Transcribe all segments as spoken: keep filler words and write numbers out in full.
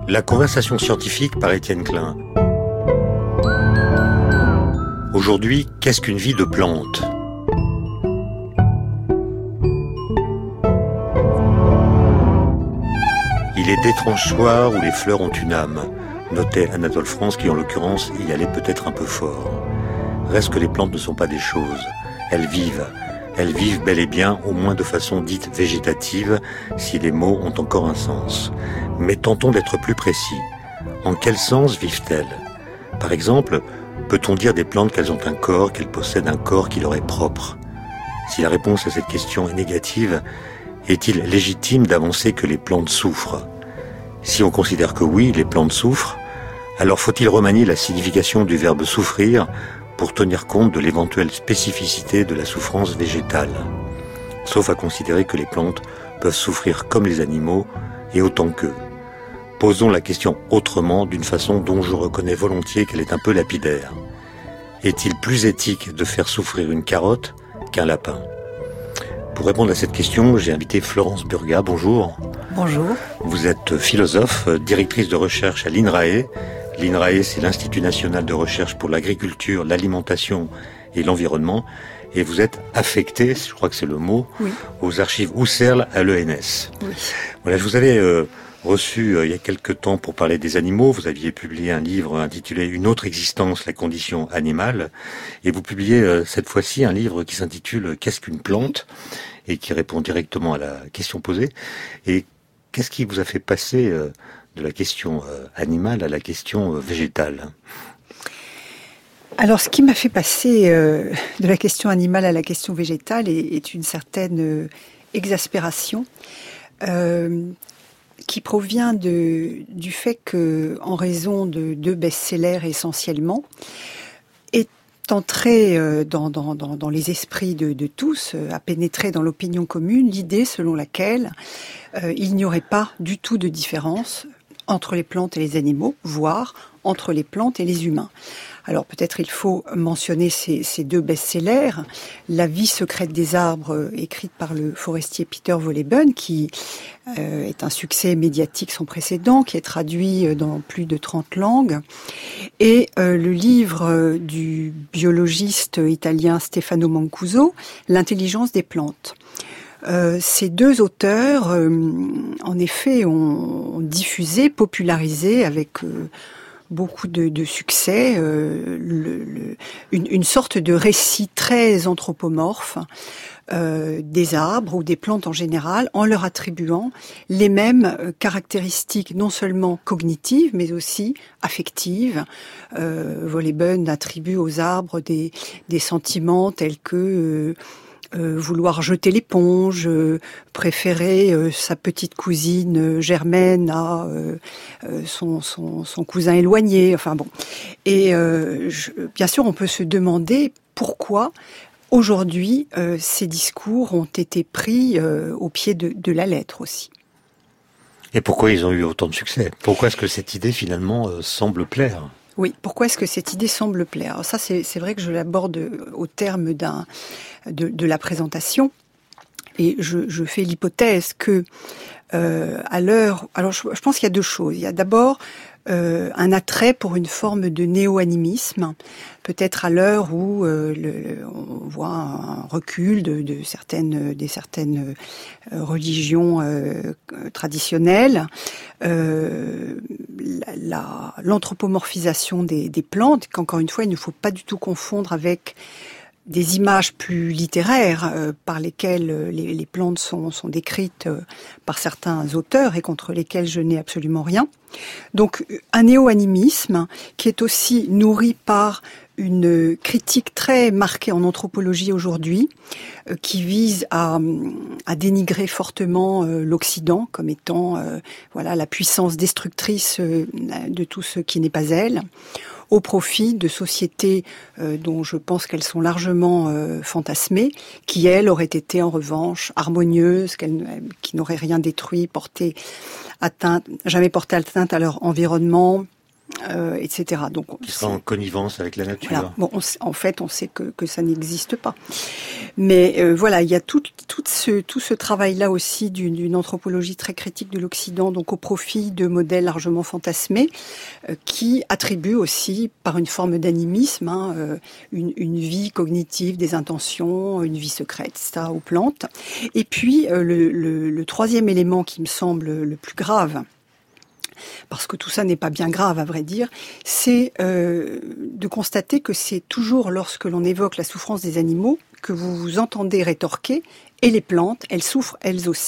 La conversation scientifique par Étienne Klein. Aujourd'hui, qu'est-ce qu'une vie de plante ? Il est d'étranges soirs où les fleurs ont une âme, notait Anatole France qui en l'occurrence y allait peut-être un peu fort. Reste que les plantes ne sont pas des choses, elles vivent. Elles vivent bel et bien, au moins de façon dite végétative, si les mots ont encore un sens. Mais tentons d'être plus précis. En quel sens vivent-elles ? Par exemple, peut-on dire des plantes qu'elles ont un corps, qu'elles possèdent un corps qui leur est propre ? Si la réponse à cette question est négative, est-il légitime d'avancer que les plantes souffrent ? Si on considère que oui, les plantes souffrent, alors faut-il remanier la signification du verbe souffrir pour tenir compte de l'éventuelle spécificité de la souffrance végétale, sauf à considérer que les plantes peuvent souffrir comme les animaux et autant qu'eux. Posons la question autrement, d'une façon dont je reconnais volontiers qu'elle est un peu lapidaire. Est-il plus éthique de faire souffrir une carotte qu'un lapin ? Pour répondre à cette question, j'ai invité Florence Burgat. Bonjour. Bonjour. Vous êtes philosophe, directrice de recherche à l'INRAE. L'INRAE, c'est l'Institut national de recherche pour l'agriculture, l'alimentation et l'environnement. Et vous êtes affectée, je crois que c'est le mot, oui, aux archives Husserl à l'E N S. Oui. Voilà, je vous avais euh, reçu euh, il y a quelque temps pour parler des animaux. Vous aviez publié un livre intitulé « Une autre existence, la condition animale ». Et vous publiez euh, cette fois-ci un livre qui s'intitule « Qu'est-ce qu'une plante ?» et qui répond directement à la question posée. Et qu'est-ce qui vous a fait passer euh, de la question euh, animale à la question euh, végétale ? Alors, ce qui m'a fait passer euh, de la question animale à la question végétale est, est une certaine euh, exaspération euh, qui provient de, du fait que, en raison de deux best-sellers essentiellement, est entrée euh, dans, dans, dans, dans les esprits de, de tous, euh, a pénétré dans l'opinion commune l'idée selon laquelle euh, il n'y aurait pas du tout de différence entre les plantes et les animaux, voire entre les plantes et les humains. Alors peut-être il faut mentionner ces, ces deux best-sellers, La vie secrète des arbres, écrite par le forestier Peter Wohlleben, qui euh, est un succès médiatique sans précédent, qui est traduit dans plus de trente langues, et euh, le livre du biologiste italien Stefano Mancuso, L'intelligence des plantes. Euh, ces deux auteurs, euh, en effet, ont, ont diffusé, popularisé avec euh, beaucoup de, de succès euh, le, le, une, une sorte de récit très anthropomorphe euh, des arbres ou des plantes en général, en leur attribuant les mêmes caractéristiques non seulement cognitives, mais aussi affectives. Euh, Wohlleben attribue aux arbres des, des sentiments tels que... Euh, Euh, vouloir jeter l'éponge, euh, préférer euh, sa petite cousine euh, germaine à euh, euh, son, son, son cousin éloigné, enfin bon. Et euh, je, bien sûr, on peut se demander pourquoi aujourd'hui euh, ces discours ont été pris euh, au pied de, de la lettre aussi. Et pourquoi ils ont eu autant de succès ? Pourquoi est-ce que cette idée finalement euh, semble plaire ? Oui, pourquoi est-ce que cette idée semble plaire ? Alors ça, c'est, c'est vrai que je l'aborde au terme d'un, de, de la présentation, et je, je fais l'hypothèse que euh, à l'heure, alors je, je pense qu'il y a deux choses. Il y a d'abord euh, un attrait pour une forme de néo-animisme, peut-être à l'heure où euh, le, on voit un recul de, de certaines, des certaines religions euh, traditionnelles. Euh, la, la, l'anthropomorphisation des, des plantes, qu'encore une fois, il ne faut pas du tout confondre avec des images plus littéraires euh, par lesquelles euh, les, les plantes sont, sont décrites euh, par certains auteurs et contre lesquelles je n'ai absolument rien. Donc un néo-animisme qui est aussi nourri par une critique très marquée en anthropologie aujourd'hui, euh, qui vise à, à dénigrer fortement euh, l'Occident comme étant euh, voilà la puissance destructrice euh, de tout ce qui n'est pas elle, au profit de sociétés euh, dont je pense qu'elles sont largement euh, fantasmées, qui elles auraient été en revanche harmonieuses, qu'elles, qui n'auraient rien détruit, porté atteinte, jamais porté atteinte à leur environnement, euh, et cetera. Donc, qui sera en connivence avec la nature. Voilà. Bon, on, en fait, on sait que, que ça n'existe pas. Mais euh, voilà, il y a tout, tout ce, tout ce travail-là aussi d'une, d'une anthropologie très critique de l'Occident, donc au profit de modèles largement fantasmés, euh, qui attribuent aussi, par une forme d'animisme, hein, euh, une, une vie cognitive, des intentions, une vie secrète, ça, aux plantes. Et puis, euh, le, le, le troisième élément qui me semble le plus grave, parce que tout ça n'est pas bien grave à vrai dire, c'est euh, de constater que c'est toujours lorsque l'on évoque la souffrance des animaux que vous vous entendez rétorquer « et les plantes, elles souffrent elles aussi ».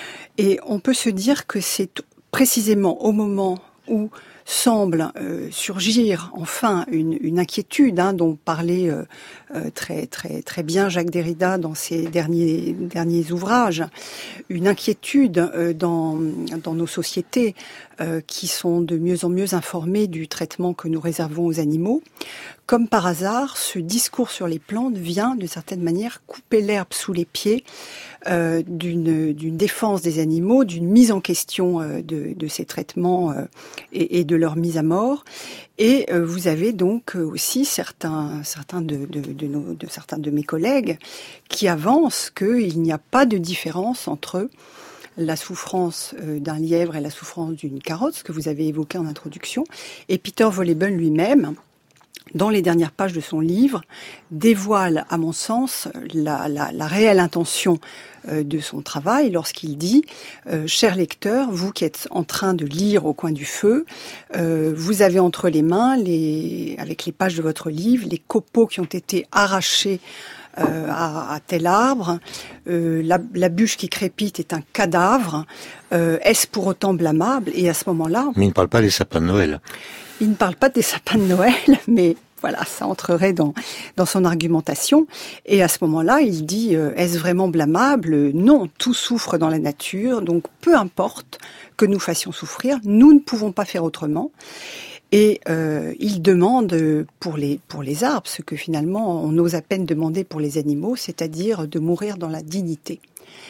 Et on peut se dire que c'est précisément au moment où semble euh, surgir enfin une, une inquiétude hein, dont parlait euh, euh, très très très bien Jacques Derrida dans ses derniers derniers ouvrages, une inquiétude euh, dans dans nos sociétés euh, qui sont de mieux en mieux informées du traitement que nous réservons aux animaux. Comme par hasard, ce discours sur les plantes vient, d'une certaine manière, couper l'herbe sous les pieds euh, d'une, d'une défense des animaux, d'une mise en question euh, de, de ces traitements euh, et, et de leur mise à mort. Et euh, vous avez donc aussi certains, certains de, de, de, nos, de certains de mes collègues qui avancent qu'il n'y a pas de différence entre la souffrance d'un lièvre et la souffrance d'une carotte, ce que vous avez évoqué en introduction. Et Peter Wohlleben lui-même, dans les dernières pages de son livre, dévoile, à mon sens, la, la, la réelle intention euh, de son travail lorsqu'il dit euh, « Cher lecteur, vous qui êtes en train de lire au coin du feu, euh, vous avez entre les mains, les, avec les pages de votre livre, les copeaux qui ont été arrachés Euh, à, à tel arbre, euh, la, la bûche qui crépite est un cadavre, euh, est-ce pour autant blâmable ?» Et à ce moment-là... Mais il ne parle pas des sapins de Noël. Il ne parle pas des sapins de Noël, mais voilà, ça entrerait dans, dans son argumentation. Et à ce moment-là, il dit euh, « Est-ce vraiment blâmable ?» Non, tout souffre dans la nature, donc peu importe que nous fassions souffrir, nous ne pouvons pas faire autrement. Et euh, il demande pour les pour les arbres ce que finalement on ose à peine demander pour les animaux, c'est-à-dire de mourir dans la dignité.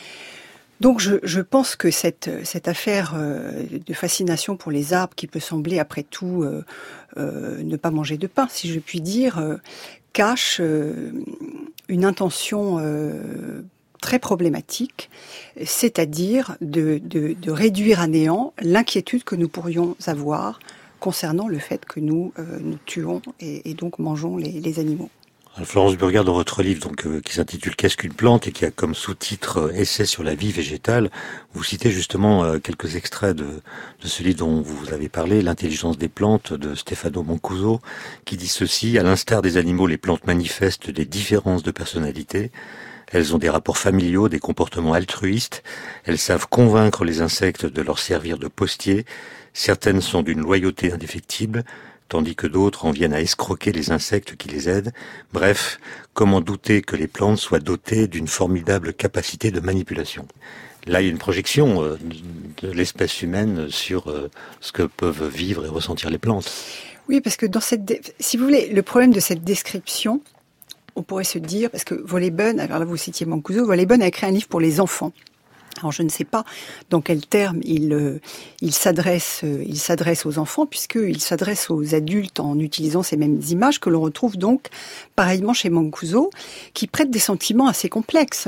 Donc je, je pense que cette cette affaire euh, de fascination pour les arbres, qui peut sembler après tout euh, euh, ne pas manger de pain, si je puis dire, euh, cache euh, une intention euh, très problématique, c'est-à-dire de, de de réduire à néant l'inquiétude que nous pourrions avoir concernant le fait que nous euh, nous tuons et, et donc mangeons les, les animaux. Florence Burgard, dans votre livre donc euh, qui s'intitule « Qu'est-ce qu'une plante ?» et qui a comme sous-titre euh, « Essai sur la vie végétale », vous citez justement euh, quelques extraits de, de ce livre dont vous avez parlé, « L'intelligence des plantes » de Stefano Mancuso, qui dit ceci: « À l'instar des animaux, les plantes manifestent des différences de personnalité. Elles ont des rapports familiaux, des comportements altruistes. Elles savent convaincre les insectes de leur servir de postier. Certaines sont d'une loyauté indéfectible, tandis que d'autres en viennent à escroquer les insectes qui les aident. Bref, comment douter que les plantes soient dotées d'une formidable capacité de manipulation ?» Là, il y a une projection euh, de l'espèce humaine sur euh, ce que peuvent vivre et ressentir les plantes. Oui, parce que dans cette, dé... si vous voulez, le problème de cette description, on pourrait se dire, parce que Wohlleben, alors là vous citiez Mancuso, Wohlleben a écrit un livre pour les enfants. Alors je ne sais pas dans quel terme il euh, il s'adresse euh, il s'adresse aux enfants, puisqu'il s'adresse aux adultes en utilisant ces mêmes images que l'on retrouve donc pareillement chez Mancuso, qui prête des sentiments assez complexes.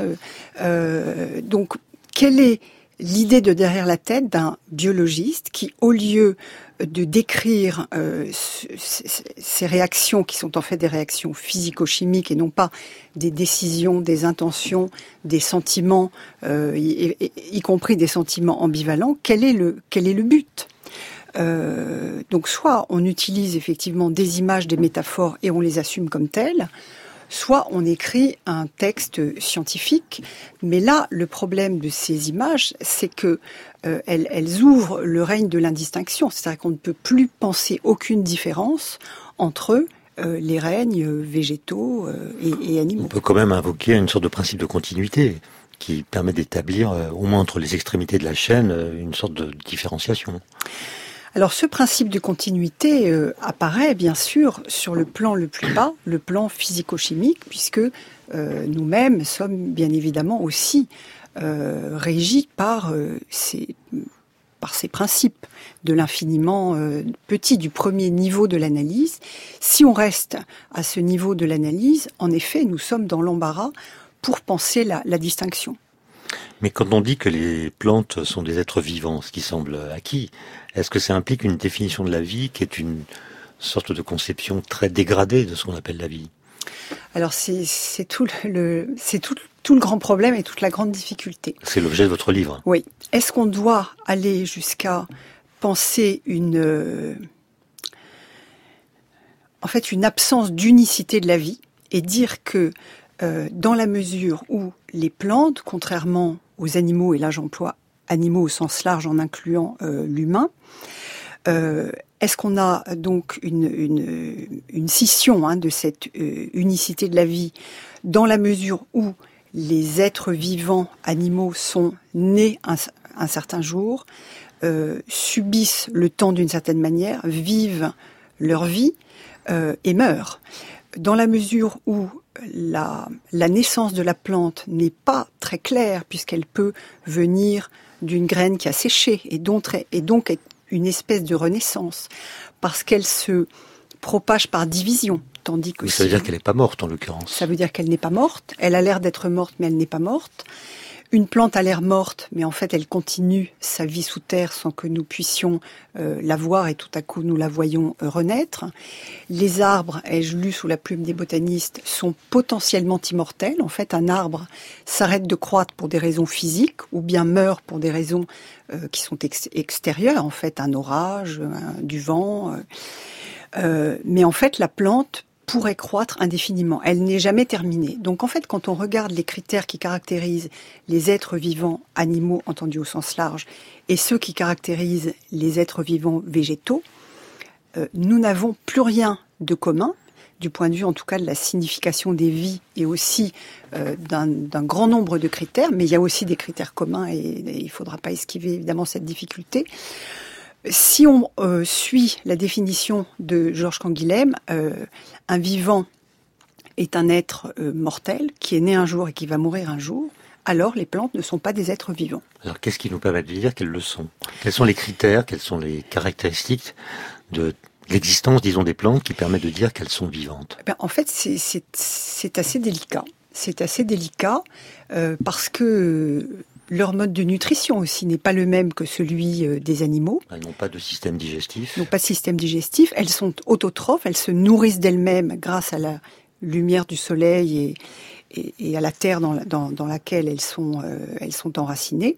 Euh, donc quelle est l'idée de derrière la tête d'un biologiste qui, au lieu de décrire euh, ces réactions qui sont en fait des réactions physico-chimiques et non pas des décisions, des intentions, des sentiments, euh, y, y, y compris des sentiments ambivalents, quel est le, quel est le but ? euh, Donc soit on utilise effectivement des images, des métaphores et on les assume comme telles, soit on écrit un texte scientifique, mais là, le problème de ces images, c'est que euh, elles, elles ouvrent le règne de l'indistinction, c'est-à-dire qu'on ne peut plus penser aucune différence entre euh, les règnes végétaux euh, et, et animaux. On peut quand même invoquer une sorte de principe de continuité qui permet d'établir, euh, au moins entre les extrémités de la chaîne, euh, une sorte de différenciation. Alors ce principe de continuité euh, apparaît bien sûr sur le plan le plus bas, le plan physico-chimique, puisque euh, nous-mêmes sommes bien évidemment aussi euh, régis par euh, ces par ces principes de l'infiniment euh, petit, du premier niveau de l'analyse. Si on reste à ce niveau de l'analyse, en effet, nous sommes dans l'embarras pour penser la, la distinction. Mais quand on dit que les plantes sont des êtres vivants, ce qui semble acquis, est-ce que ça implique une définition de la vie qui est une sorte de conception très dégradée de ce qu'on appelle la vie ? Alors c'est, c'est, tout, le, c'est tout, tout le grand problème et toute la grande difficulté. C'est l'objet de votre livre. Oui. Est-ce qu'on doit aller jusqu'à penser une, euh, en fait, une absence d'unicité de la vie et dire que euh, dans la mesure où les plantes, contrairement aux animaux, et là j'emploie animaux au sens large en incluant euh, l'humain, euh, est-ce qu'on a donc une, une, une scission hein, de cette euh, unicité de la vie dans la mesure où les êtres vivants animaux sont nés un, un certain jour, euh, subissent le temps d'une certaine manière, vivent leur vie euh, et meurent. Dans la mesure où la, la naissance de la plante n'est pas très claire, puisqu'elle peut venir d'une graine qui a séché, et donc, et donc est une espèce de renaissance, parce qu'elle se propage par division. Tandis que mais ça si veut dire qu'elle n'est pas morte, en l'occurrence. Ça veut dire qu'elle n'est pas morte. Elle a l'air d'être morte, mais elle n'est pas morte. Une plante a l'air morte, mais en fait, elle continue sa vie sous terre sans que nous puissions euh, la voir, et tout à coup, nous la voyons euh, renaître. Les arbres, ai-je lu sous la plume des botanistes, sont potentiellement immortels. En fait, un arbre s'arrête de croître pour des raisons physiques, ou bien meurt pour des raisons euh, qui sont ex- extérieures, en fait, un orage, un, du vent. Euh, euh, mais en fait, la plante pourrait croître indéfiniment. Elle n'est jamais terminée. Donc en fait, quand on regarde les critères qui caractérisent les êtres vivants animaux, entendus au sens large, et ceux qui caractérisent les êtres vivants végétaux, euh, nous n'avons plus rien de commun, du point de vue en tout cas de la signification des vies et aussi euh, d'un, d'un grand nombre de critères, mais il y a aussi des critères communs et, et il ne faudra pas esquiver évidemment cette difficulté. Si on euh, suit la définition de Georges Canguilhem, euh, un vivant est un être euh, mortel qui est né un jour et qui va mourir un jour, alors les plantes ne sont pas des êtres vivants. Alors qu'est-ce qui nous permet de dire qu'elles le sont ? Quels sont les critères, quelles sont les caractéristiques de l'existence, disons, des plantes qui permettent de dire qu'elles sont vivantes ? Eh bien, en fait, c'est, c'est, c'est assez délicat. C'est assez délicat euh, parce que leur mode de nutrition aussi n'est pas le même que celui euh, des animaux. Elles n'ont pas de système digestif. Elles n'ont pas de système digestif. Elles sont autotrophes. Elles se nourrissent d'elles-mêmes grâce à la lumière du soleil et, et, et à la terre dans, la, dans, dans laquelle elles sont, euh, elles sont enracinées.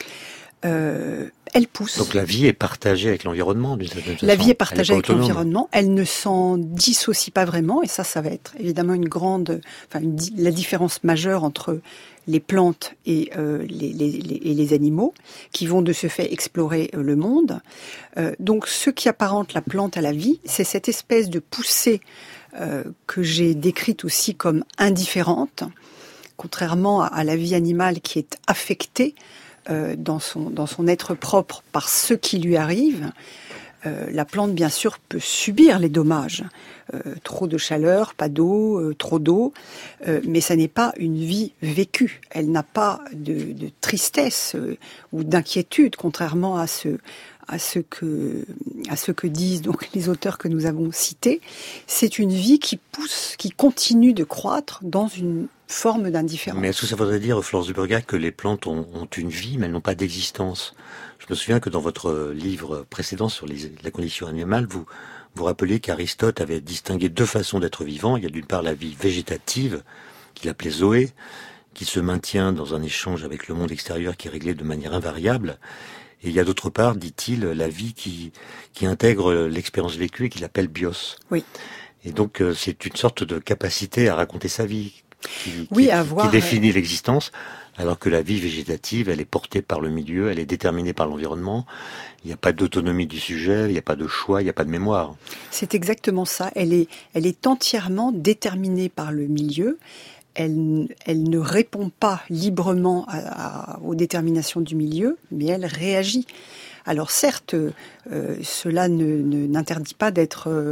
Euh, elles poussent. Donc la vie est partagée avec l'environnement, d'une certaine façon. La vie est partagée est avec l'environnement. Elle ne s'en dissocie pas vraiment, et ça, ça va être évidemment une grande, enfin une, la différence majeure entre les plantes et euh, les, les, les, et les animaux, qui vont de ce fait explorer euh, le monde. Euh, donc, ce qui apparente la plante à la vie, c'est cette espèce de poussée euh, que j'ai décrite aussi comme indifférente, contrairement à, à la vie animale qui est affectée Euh, dans son, dans son être propre par ce qui lui arrive. Euh, la plante, bien sûr, peut subir les dommages. Euh, trop de chaleur, pas d'eau, euh, trop d'eau, euh, mais ça n'est pas une vie vécue. Elle n'a pas de, de tristesse euh, ou d'inquiétude, contrairement à ce, à ce que, à ce que disent donc les auteurs que nous avons cités. C'est une vie qui pousse, qui continue de croître dans une forme d'indifférence. Mais est-ce que ça voudrait dire, Florence Dubergach, que les plantes ont, ont une vie, mais elles n'ont pas d'existence ? Je me souviens que dans votre livre précédent sur les, la condition animale, vous vous rappelez qu'Aristote avait distingué deux façons d'être vivant. Il y a d'une part la vie végétative, qu'il appelait Zoé, qui se maintient dans un échange avec le monde extérieur qui est réglé de manière invariable. Et il y a d'autre part, dit-il, la vie qui, qui intègre l'expérience vécue et qu'il appelle bios. Oui. Et donc, c'est une sorte de capacité à raconter sa vie. Qui, oui, qui, à voir, qui définit euh... l'existence, alors que la vie végétative, elle est portée par le milieu, elle est déterminée par l'environnement. Il n'y a pas d'autonomie du sujet, il n'y a pas de choix, il n'y a pas de mémoire. C'est exactement ça. Elle est, elle est entièrement déterminée par le milieu. Elle, elle ne répond pas librement à, à, aux déterminations du milieu, mais elle réagit. Alors certes, euh, cela ne, ne, n'interdit pas d'être euh,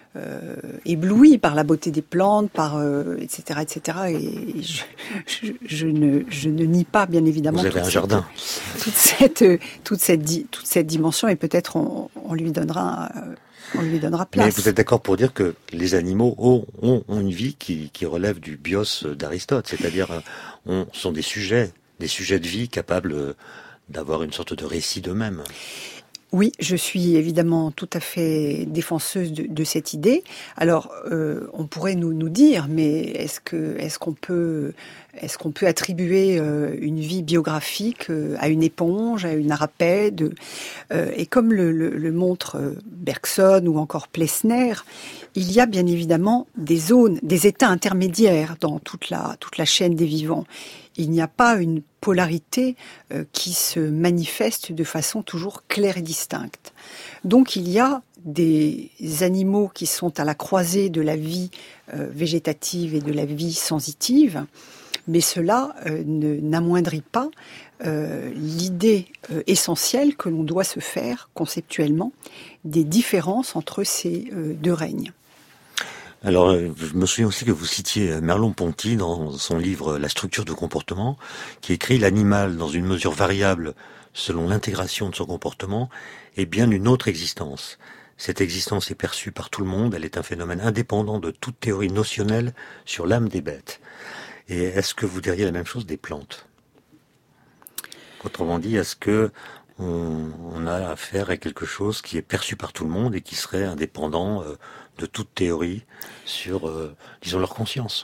euh, ébloui par la beauté des plantes, par euh, et cetera, et cetera. Et je, je, je ne je ne nie pas bien évidemment. Vous avez un cette, jardin. Toute cette toute cette di, toute cette dimension, et peut-être on, on lui donnera euh, on lui donnera place. Mais vous êtes d'accord pour dire que les animaux ont, ont, ont une vie qui, qui relève du bios d'Aristote, c'est-à-dire on, sont des sujets, des sujets de vie capables d'avoir une sorte de récit d'eux-mêmes. Oui, je suis évidemment tout à fait défenseuse de, de cette idée. Alors, euh, on pourrait nous nous dire, mais est-ce que est-ce qu'on peut est-ce qu'on peut attribuer euh, une vie biographique euh, à une éponge, à une arapède euh, Et comme le, le, le montre euh, Bergson ou encore Plessner, il y a bien évidemment des zones, des états intermédiaires dans toute la toute la chaîne des vivants. Il n'y a pas une polarité euh, qui se manifeste de façon toujours claire et distincte. Donc il y a des animaux qui sont à la croisée de la vie euh, végétative et de la vie sensitive, mais cela euh, ne, n'amoindrit pas euh, l'idée euh, essentielle que l'on doit se faire conceptuellement des différences entre ces euh, deux règnes. Alors, je me souviens aussi que vous citiez Merleau-Ponty dans son livre La structure du comportement, qui écrit « L'animal, dans une mesure variable selon l'intégration de son comportement, est bien une autre existence. Cette existence est perçue par tout le monde, elle est un phénomène indépendant de toute théorie notionnelle sur l'âme des bêtes. » Et est-ce que vous diriez la même chose des plantes ? Autrement dit, est-ce que on, on a affaire à quelque chose qui est perçu par tout le monde et qui serait indépendant euh, de toute théorie sur, euh, disons, leur conscience?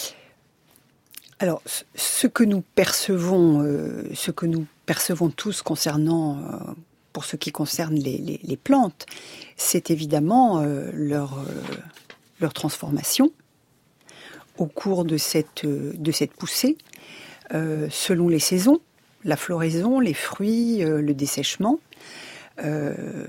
Alors, ce que nous percevons, euh, ce que nous percevons tous concernant, euh, pour ce qui concerne les, les, les plantes, c'est évidemment euh, leur, euh, leur transformation au cours de cette, de cette poussée, euh, selon les saisons, la floraison, les fruits, euh, le dessèchement. Euh,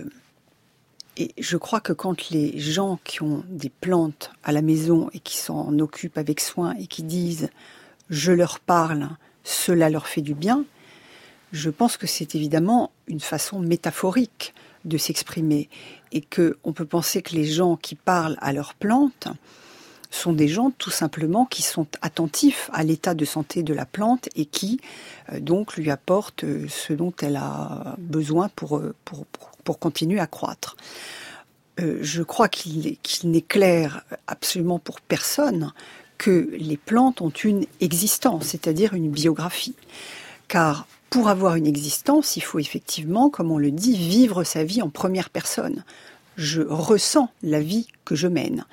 Et je crois que quand les gens qui ont des plantes à la maison et qui s'en occupent avec soin et qui disent « je leur parle, cela leur fait du bien », je pense que c'est évidemment une façon métaphorique de s'exprimer et qu'on peut penser que les gens qui parlent à leurs plantes sont des gens tout simplement qui sont attentifs à l'état de santé de la plante et qui euh, donc lui apportent ce dont elle a besoin pour, pour, pour pour continuer à croître. Euh, je crois qu'il, qu'il n'est clair absolument pour personne que les plantes ont une existence, c'est-à-dire une biographie. Car pour avoir une existence, il faut effectivement, comme on le dit, vivre sa vie en première personne. Je ressens la vie que je mène.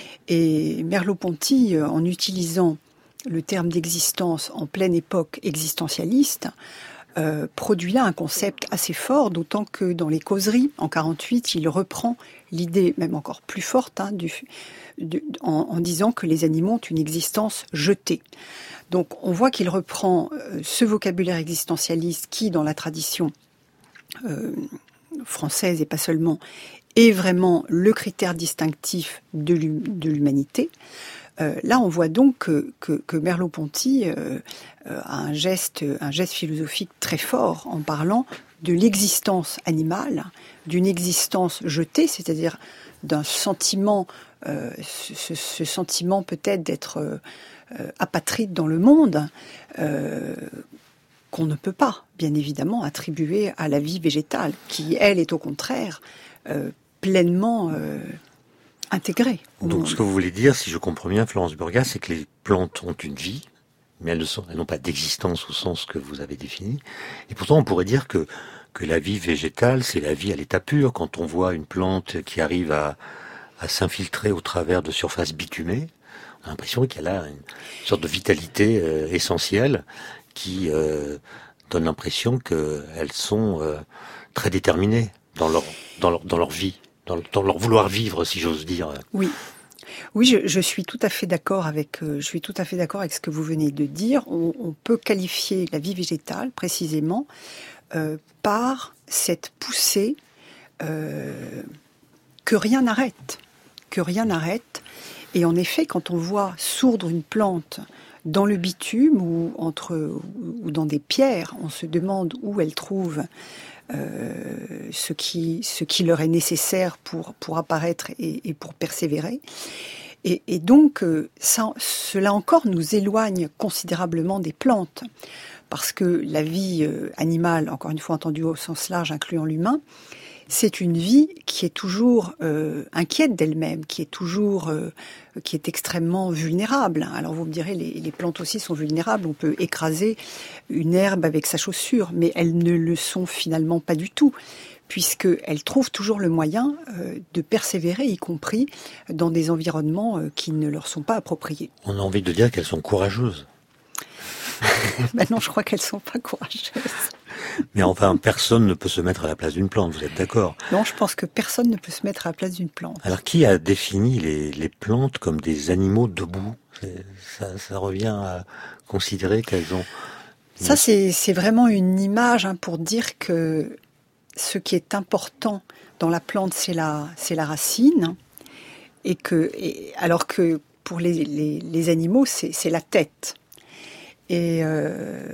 Et Merleau-Ponty, en utilisant le terme d'existence en pleine époque existentialiste, Euh, produit là un concept assez fort, d'autant que dans les causeries, en quarante-huit, il reprend l'idée, même encore plus forte, hein, du, du, en, en disant que les animaux ont une existence jetée. Donc on voit qu'il reprend euh, ce vocabulaire existentialiste qui, dans la tradition euh, française et pas seulement, est vraiment le critère distinctif de, l'hum, de l'humanité. Euh, là, on voit donc que, que, que Merleau-Ponty euh, euh, a un geste, un geste philosophique très fort en parlant de l'existence animale, d'une existence jetée, c'est-à-dire d'un sentiment, euh, ce, ce sentiment peut-être d'être euh, apatride dans le monde, euh, qu'on ne peut pas, bien évidemment, attribuer à la vie végétale, qui, elle, est au contraire euh, pleinement euh, intégrée. Donc ce que vous voulez dire, si je comprends bien, Florence Burgas, c'est que les plantes ont une vie, mais elles, ne sont, elles n'ont pas d'existence au sens que vous avez défini. Et pourtant, on pourrait dire que, que la vie végétale, c'est la vie à l'état pur. Quand on voit une plante qui arrive à, à s'infiltrer au travers de surfaces bitumées, on a l'impression qu'elle a une sorte de vitalité euh, essentielle qui euh, donne l'impression qu'elles sont euh, très déterminées dans leur, dans leur, dans leur vie. Dans, dans leur vouloir vivre, si j'ose dire. Oui, oui, je, je suis tout à fait d'accord avec. Euh, je suis tout à fait d'accord avec ce que vous venez de dire. On, on peut qualifier la vie végétale précisément euh, par cette poussée euh, que rien n'arrête, que rien n'arrête. Et en effet, quand on voit sourdre une plante dans le bitume ou entre ou dans des pierres, on se demande où elle trouve euh, ce qui ce qui leur est nécessaire pour pour apparaître et, et pour persévérer. Et, et donc, ça, cela encore nous éloigne considérablement des plantes, parce que la vie animale, encore une fois entendue au sens large, incluant l'humain, c'est une vie qui est toujours euh, inquiète d'elle-même, qui est toujours, euh, qui est extrêmement vulnérable. Alors vous me direz, les, les plantes aussi sont vulnérables. On peut écraser une herbe avec sa chaussure, mais elles ne le sont finalement pas du tout, puisqu'elles trouvent toujours le moyen euh, de persévérer, y compris dans des environnements euh, qui ne leur sont pas appropriés. On a envie de dire qu'elles sont courageuses. Ben non, je crois qu'elles sont pas courageuses. Mais enfin, personne ne peut se mettre à la place d'une plante, vous êtes d'accord? Non, je pense que personne ne peut se mettre à la place d'une plante. Alors, qui a défini les, les plantes comme des animaux debout? ça, ça revient à considérer qu'elles ont... Ça, c'est, c'est vraiment une image hein, pour dire que ce qui est important dans la plante, c'est la, c'est la racine, et que, et, alors que pour les, les, les animaux, c'est, c'est la tête. Et euh,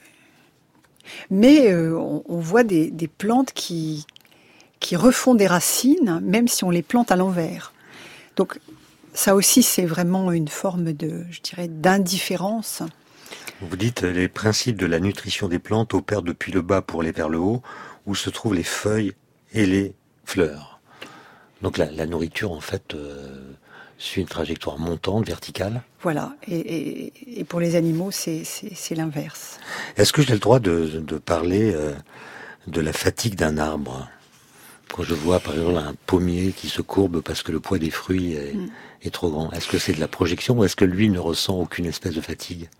mais euh, on, on voit des, des plantes qui, qui refont des racines, même si on les plante à l'envers. Donc ça aussi, c'est vraiment une forme de, je dirais, d'indifférence. Vous dites les principes de la nutrition des plantes opèrent depuis le bas pour aller vers le haut, où se trouvent les feuilles et les fleurs. Donc la, la nourriture, en fait, euh, suit une trajectoire montante, verticale. Voilà, et, et, et pour les animaux, c'est, c'est, c'est l'inverse. Est-ce que j'ai le droit de, de parler euh, de la fatigue d'un arbre? Quand je vois, par exemple, un pommier qui se courbe parce que le poids des fruits est, mm. est trop grand, est-ce que c'est de la projection ou est-ce que lui ne ressent aucune espèce de fatigue?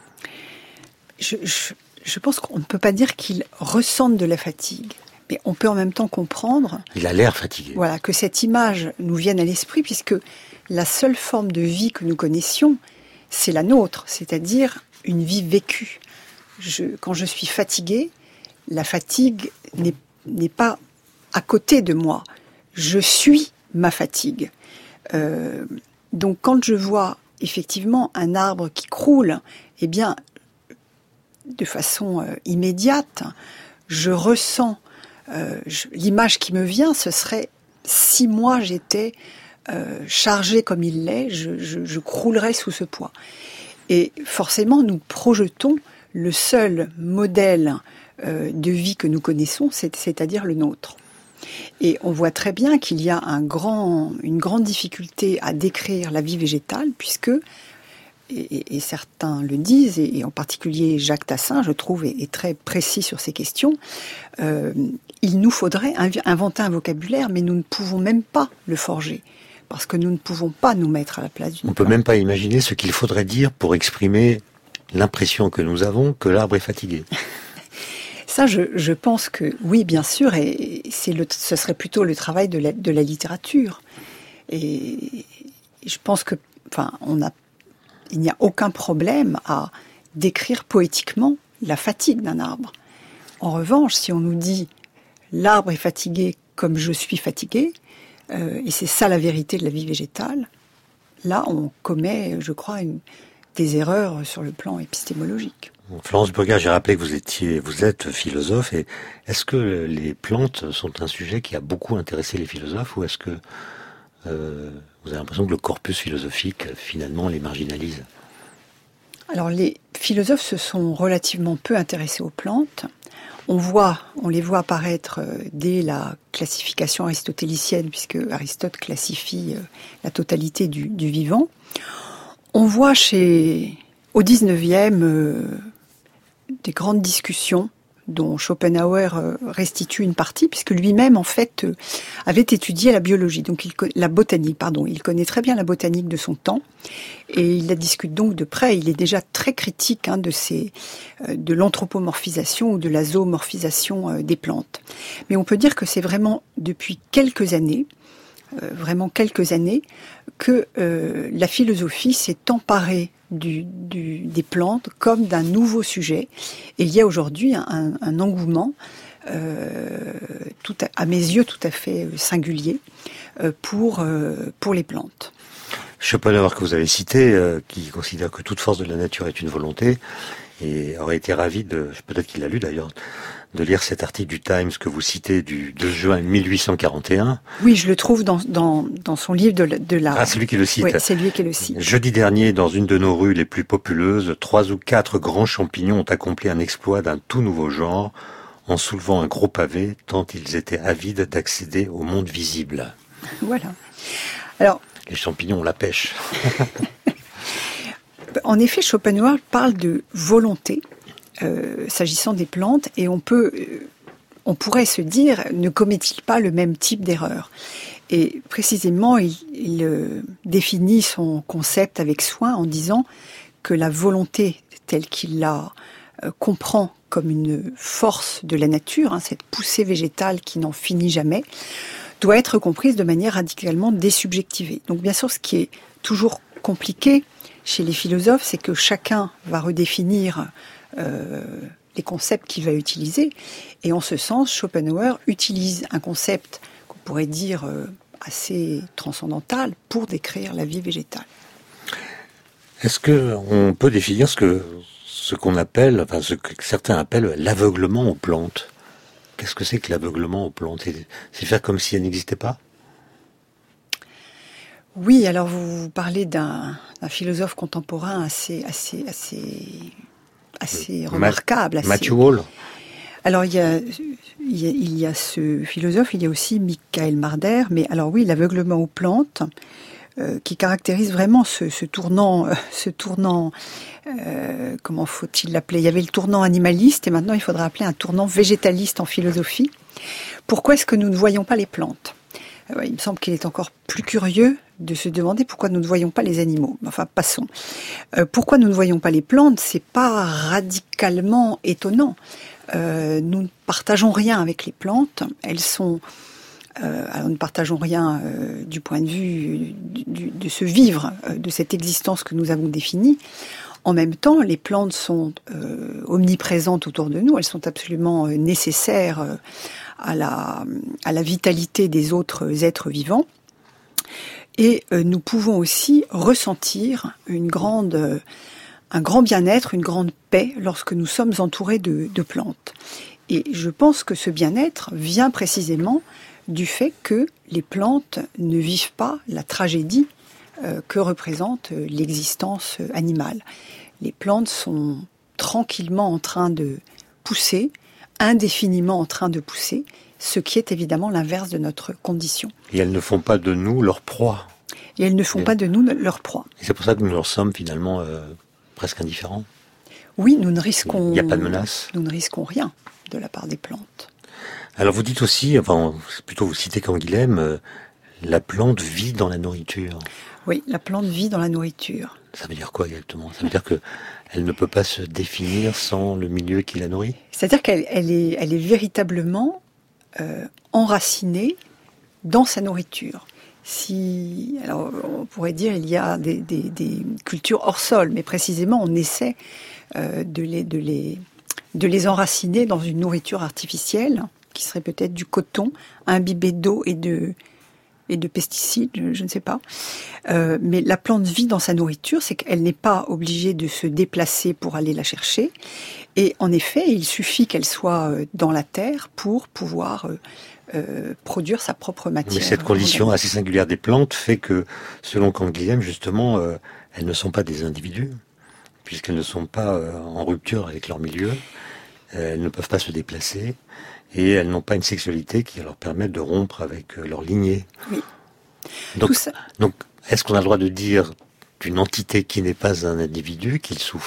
je, je, je pense qu'on ne peut pas dire qu'il ressente de la fatigue. Mais on peut en même temps comprendre... Il a l'air fatigué. Voilà, que cette image nous vienne à l'esprit, puisque la seule forme de vie que nous connaissions, c'est la nôtre, c'est-à-dire une vie vécue. Je, quand je suis fatiguée, la fatigue n'est, n'est pas à côté de moi. Je suis ma fatigue. Euh, donc quand je vois effectivement un arbre qui croule, eh bien, de façon euh, immédiate, je ressens Euh, je, l'image qui me vient, ce serait si moi j'étais euh, chargée comme il l'est, je, je, je croulerais sous ce poids. Et forcément, nous projetons le seul modèle euh, de vie que nous connaissons, c'est, c'est-à-dire le nôtre. Et on voit très bien qu'il y a un grand, une grande difficulté à décrire la vie végétale, puisque Et, et certains le disent, et en particulier Jacques Tassin, je trouve, est, est très précis sur ces questions. Euh, il nous faudrait inventer un vocabulaire, mais nous ne pouvons même pas le forger, parce que nous ne pouvons pas nous mettre à la place d'une On ne peut plante. même pas imaginer ce qu'il faudrait dire pour exprimer l'impression que nous avons que l'arbre est fatigué. Ça, je, je pense que oui, bien sûr, et c'est le, ce serait plutôt le travail de la, de la littérature. Et je pense que, enfin, on a il n'y a aucun problème à décrire poétiquement la fatigue d'un arbre. En revanche, si on nous dit « l'arbre est fatigué comme je suis fatigué euh, », et c'est ça la vérité de la vie végétale, là on commet, je crois, une, des erreurs sur le plan épistémologique. Florence Burgard, j'ai rappelé que vous étiez, vous êtes philosophe, et est-ce que les plantes sont un sujet qui a beaucoup intéressé les philosophes, ou est-ce que euh, vous avez l'impression que le corpus philosophique, finalement, les marginalise? Alors, les philosophes se sont relativement peu intéressés aux plantes. On voit, on les voit apparaître dès la classification aristotélicienne, puisque Aristote classifie la totalité du, du vivant. On voit chez, au dix-neuvième, euh, des grandes discussions dont Schopenhauer restitue une partie, puisque lui-même, en fait, avait étudié la biologie, donc il, la botanique, pardon. Il connaît très bien la botanique de son temps, et il la discute donc de près. Il est déjà très critique hein, de, ces, de l'anthropomorphisation ou de la zoomorphisation des plantes. Mais on peut dire que c'est vraiment depuis quelques années, euh, vraiment quelques années, que euh, la philosophie s'est emparée Du, du, des plantes comme d'un nouveau sujet. Et il y a aujourd'hui un, un engouement, euh, tout à, à mes yeux, tout à fait singulier euh, pour, euh, pour les plantes. Schopenhauer, que vous avez cité, euh, qui considère que toute force de la nature est une volonté, et aurait été ravi de, peut-être qu'il l'a lu d'ailleurs, de lire cet article du Times que vous citez du deux juin mille huit cent quarante et un. Oui, je le trouve dans, dans, dans son livre de, de la... Ah, c'est lui qui le cite. Oui, c'est lui qui le cite. Jeudi dernier, dans une de nos rues les plus populeuses, trois ou quatre grands champignons ont accompli un exploit d'un tout nouveau genre, en soulevant un gros pavé, tant ils étaient avides d'accéder au monde visible. Voilà. Alors... Les champignons ont la pêche. En effet, Schopenhauer parle de volonté, euh, s'agissant des plantes, et on peut, euh, on pourrait se dire, ne commet-il pas le même type d'erreur ? Et précisément, il, il euh, définit son concept avec soin en disant que la volonté, telle qu'il la euh, comprend comme une force de la nature, hein, cette poussée végétale qui n'en finit jamais, doit être comprise de manière radicalement désubjectivée. Donc bien sûr, ce qui est toujours compliqué chez les philosophes, c'est que chacun va redéfinir euh, les concepts qu'il va utiliser. Et en ce sens, Schopenhauer utilise un concept qu'on pourrait dire euh, assez transcendantal pour décrire la vie végétale. Est-ce qu'on peut définir ce que ce qu'on appelle, enfin ce que certains appellent l'aveuglement aux plantes ? Qu'est-ce que c'est que l'aveuglement aux plantes ? C'est faire comme si elles n'existaient pas ? Oui, alors vous, vous parlez d'un, d'un philosophe contemporain assez, assez, assez, assez remarquable. Assez... Matthew Hall. Alors il y a, il y a, il y a ce philosophe, il y a aussi Michael Marder, mais alors oui, l'aveuglement aux plantes, euh, qui caractérise vraiment ce, ce tournant, euh, ce tournant, euh, comment faut-il l'appeler ? Il y avait le tournant animaliste et maintenant il faudrait appeler un tournant végétaliste en philosophie. Pourquoi est-ce que nous ne voyons pas les plantes ? Il me semble qu'il est encore plus curieux de se demander pourquoi nous ne voyons pas les animaux. Enfin, passons. Euh, pourquoi nous ne voyons pas les plantes ? C'est pas radicalement étonnant. Euh, nous ne partageons rien avec les plantes. Elles sont... Euh, alors, nous ne partageons rien euh, du point de vue du, du, de ce vivre, euh, de cette existence que nous avons définie. En même temps, les plantes sont euh, omniprésentes autour de nous. Elles sont absolument euh, nécessaires euh, à la, à la vitalité des autres êtres vivants. Et euh, nous pouvons aussi ressentir une grande, euh, un grand bien-être, une grande paix lorsque nous sommes entourés de, de plantes. Et je pense que ce bien-être vient précisément du fait que les plantes ne vivent pas la tragédie euh, que représente l'existence animale. Les plantes sont tranquillement en train de pousser, indéfiniment en train de pousser, ce qui est évidemment l'inverse de notre condition. Et elles ne font pas de nous leur proie. Et elles ne font et... pas de nous leur proie. Et c'est pour ça que nous leur sommes finalement euh, presque indifférents. Oui, nous ne risquons... Il n'y a pas de menace. Nous ne risquons rien de la part des plantes. Alors vous dites aussi, enfin plutôt vous citez Canguilhem, euh, la plante vit dans la nourriture. Oui, la plante vit dans la nourriture. Ça veut dire quoi exactement ? Ça veut dire que elle ne peut pas se définir sans le milieu qui la nourrit ? C'est-à-dire qu'elle elle est, elle est véritablement euh, enracinée dans sa nourriture. Si, alors on pourrait dire il y a des, des, des cultures hors sol, mais précisément on essaie euh, de, les, de, les, de les enraciner dans une nourriture artificielle, qui serait peut-être du coton, imbibé d'eau et de... et de pesticides, je, je ne sais pas. Euh, mais la plante vit dans sa nourriture, c'est qu'elle n'est pas obligée de se déplacer pour aller la chercher. Et en effet, il suffit qu'elle soit dans la terre pour pouvoir euh, euh, produire sa propre matière. Mais cette condition assez singulière des plantes fait que, selon Canguilhem, justement, euh, elles ne sont pas des individus, puisqu'elles ne sont pas euh, en rupture avec leur milieu, euh, elles ne peuvent pas se déplacer, et elles n'ont pas une sexualité qui leur permet de rompre avec leur lignée. Oui. Donc, Tout ça... donc est-ce qu'on a le droit de dire d'une entité qui n'est pas un individu qu'il souffre ?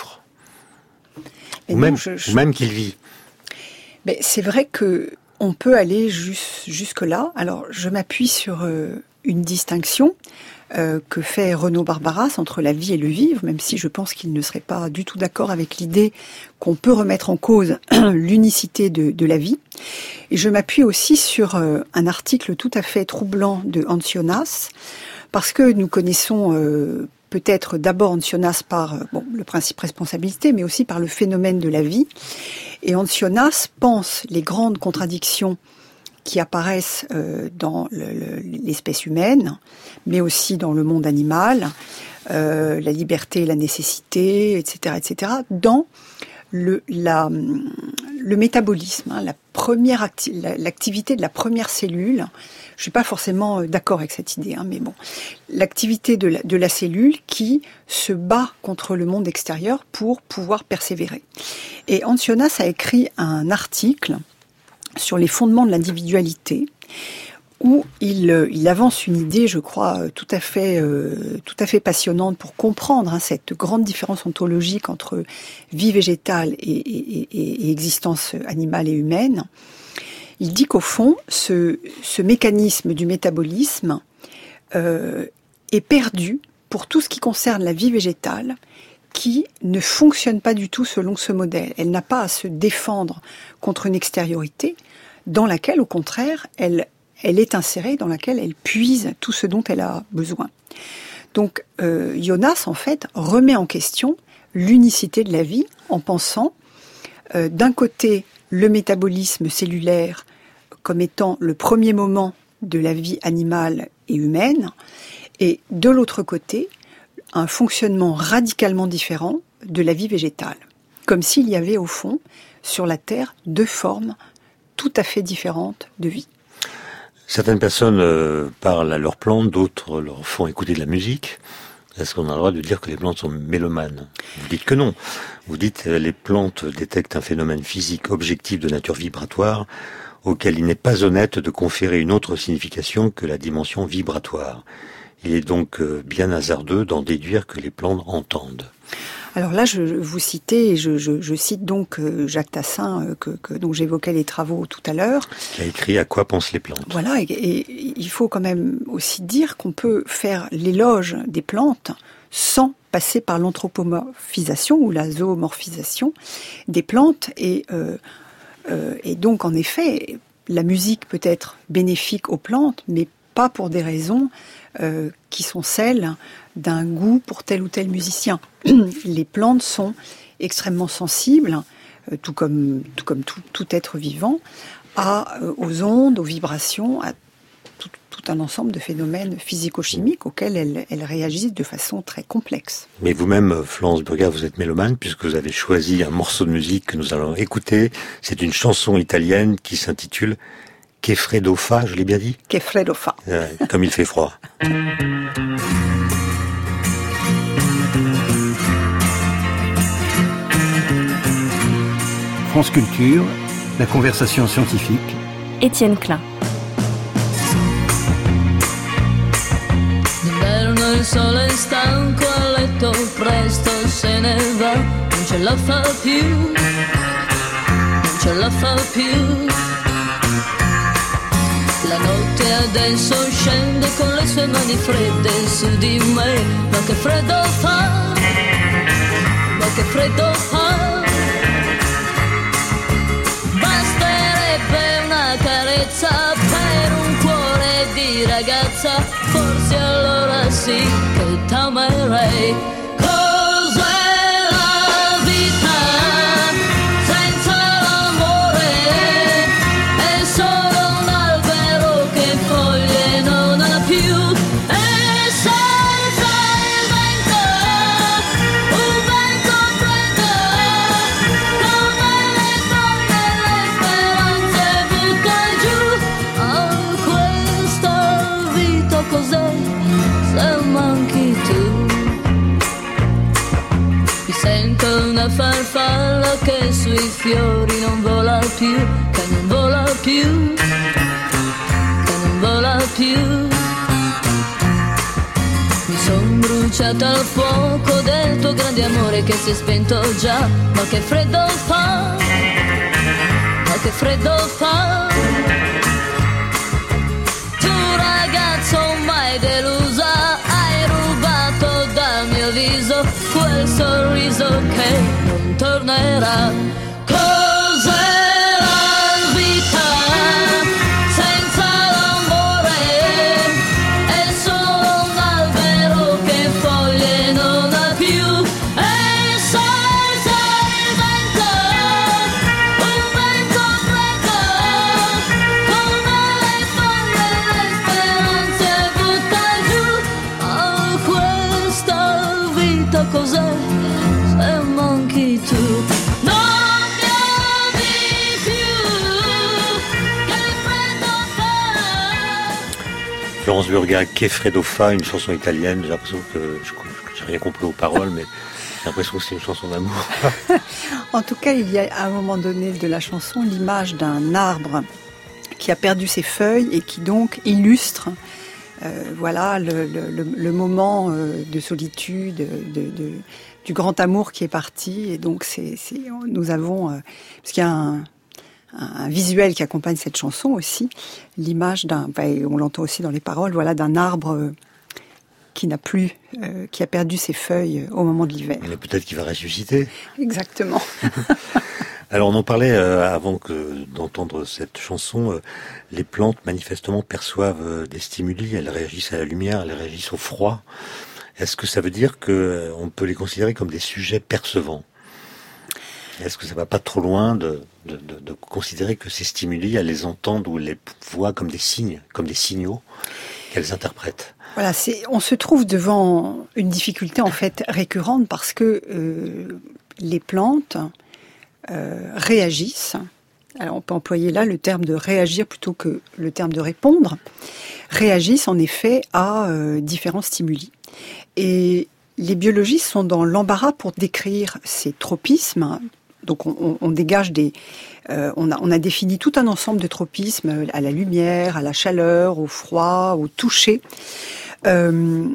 Ou, non, même, je, je... ou même qu'il vit ? Mais c'est vrai que on peut aller jus- jusque-là. Alors, je m'appuie sur euh, une distinction euh, que fait Renaud Barbaras entre la vie et le vivre, même si je pense qu'il ne serait pas du tout d'accord avec l'idée qu'on peut remettre en cause l'unicité de, de la vie. Et je m'appuie aussi sur euh, un article tout à fait troublant de Hans Jonas, parce que nous connaissons euh, peut-être d'abord Hans Jonas par euh, bon, le principe responsabilité, mais aussi par le phénomène de la vie. Et Hans Jonas pense les grandes contradictions qui apparaissent euh, dans le, le, l'espèce humaine, mais aussi dans le monde animal, euh, la liberté et la nécessité, et cetera, et cetera, dans le, la, le métabolisme, hein, la première acti- l'activité de la première cellule. Je suis pas forcément d'accord avec cette idée, hein, mais bon, l'activité de la, de la cellule qui se bat contre le monde extérieur pour pouvoir persévérer. Et Hans Jonas a écrit un article sur les fondements de l'individualité, où il, il avance une idée, je crois, tout à fait, euh, tout à fait passionnante pour comprendre hein, cette grande différence ontologique entre vie végétale et, et, et, et existence animale et humaine. Il dit qu'au fond, ce, ce mécanisme du métabolisme euh, est perdu pour tout ce qui concerne la vie végétale, qui ne fonctionne pas du tout selon ce modèle. Elle n'a pas à se défendre contre une extériorité, dans laquelle, au contraire, elle elle est insérée, dans laquelle elle puise tout ce dont elle a besoin. Donc, euh, Jonas, en fait, remet en question l'unicité de la vie en pensant, euh, d'un côté, le métabolisme cellulaire comme étant le premier moment de la vie animale et humaine, et de l'autre côté, un fonctionnement radicalement différent de la vie végétale. Comme s'il y avait, au fond, sur la Terre, deux formes tout à fait différentes de vie. Certaines personnes euh, parlent à leurs plantes, d'autres leur font écouter de la musique. Est-ce qu'on a le droit de dire que les plantes sont mélomanes ? Vous dites que non. Vous dites que les plantes détectent un phénomène physique objectif de nature vibratoire auquel il n'est pas honnête de conférer une autre signification que la dimension vibratoire. Il est donc euh, bien hasardeux d'en déduire que les plantes entendent. Alors là, je vous citais, je, je, je cite donc Jacques Tassin, euh, que, que, dont j'évoquais les travaux tout à l'heure. Qui a écrit « À quoi pensent les plantes ?» Voilà, et, et il faut quand même aussi dire qu'on peut faire l'éloge des plantes sans passer par l'anthropomorphisation ou la zoomorphisation des plantes. Et, euh, euh, et donc, en effet, la musique peut être bénéfique aux plantes, mais pas pour des raisons euh, qui sont celles d'un goût pour tel ou tel musicien. Les plantes sont extrêmement sensibles, euh, tout comme, tout, comme tout, tout être vivant, à, euh, aux ondes, aux vibrations, à tout, tout un ensemble de phénomènes physico-chimiques auxquels elles, elles réagissent de façon très complexe. Mais vous-même, Florence Burgard, vous êtes mélomane puisque vous avez choisi un morceau de musique que nous allons écouter. C'est une chanson italienne qui s'intitule « Che freddo fa », je l'ai bien dit ? « Che freddo fa ». Euh, comme il fait froid. France Culture, la conversation scientifique. Étienne Klein. D'inverno il sole è stanco a letto, presto se ne va, non ce la fa più, non ce la fa più. La notte adesso scende con le sue mani fredde su di me, ma che freddo fa, ma che freddo fa. Basterebbe una carezza per un cuore di ragazza, forse allora sì che t'amerei. Cos'è la vita senza l'amore? È solo un albero che foglie non ha più, e senza il vento, un vento freddo, come le donne le speranze butta giù. Oh, questa vita cos'è se manchi tu? Mi sento una farfalla che sui fiori non vola più, che non vola più, che non vola più. Mi son bruciata al fuoco del tuo grande amore che si è spento già, ma che freddo fa, ma che freddo fa. Tu ragazzo mai delusa, hai rubato dal mio viso quel sorriso che non tornerà. Cos'è la vita senza l'amore? È solo un albero che foglie non ha più, e senza il vento, un vento freddo, come le foglie le speranze butta giù. Oh, questa vita cos'è se manchi tu? No! Florence Burga, Che freddo fa, une chanson italienne. J'ai l'impression que je n'ai rien compris aux paroles, mais j'ai l'impression que c'est une chanson d'amour. En tout cas, il y a à un moment donné de la chanson l'image d'un arbre qui a perdu ses feuilles et qui donc illustre euh, voilà, le, le, le moment euh, de solitude, de, de, du grand amour qui est parti. Et donc, c'est, c'est, nous avons... Euh, parce qu'il y a un... un visuel qui accompagne cette chanson aussi, l'image d'un, ben, on l'entend aussi dans les paroles, voilà, d'un arbre qui n'a plus, euh, qui a perdu ses feuilles au moment de l'hiver. Mais peut-être qu'il va ressusciter. Exactement. Alors on en parlait euh, avant que d'entendre cette chanson. Euh, les plantes manifestement perçoivent euh, des stimuli, elles réagissent à la lumière, elles réagissent au froid. Est-ce que ça veut dire que euh, on peut les considérer comme des sujets percevants ? Est-ce que ça va pas trop loin de, de, de, de considérer que ces stimuli, elles les entendent ou les voient comme des signes, comme des signaux qu'elles interprètent ? Voilà, c'est, on se trouve devant une difficulté en fait récurrente parce que euh, les plantes euh, réagissent. Alors on peut employer là le terme de réagir plutôt que le terme de répondre. Réagissent en effet à euh, différents stimuli. Et les biologistes sont dans l'embarras pour décrire ces tropismes. Donc on, on, on dégage des, euh, on a on a défini tout un ensemble de tropismes à la lumière, à la chaleur, au froid, au toucher. Euh,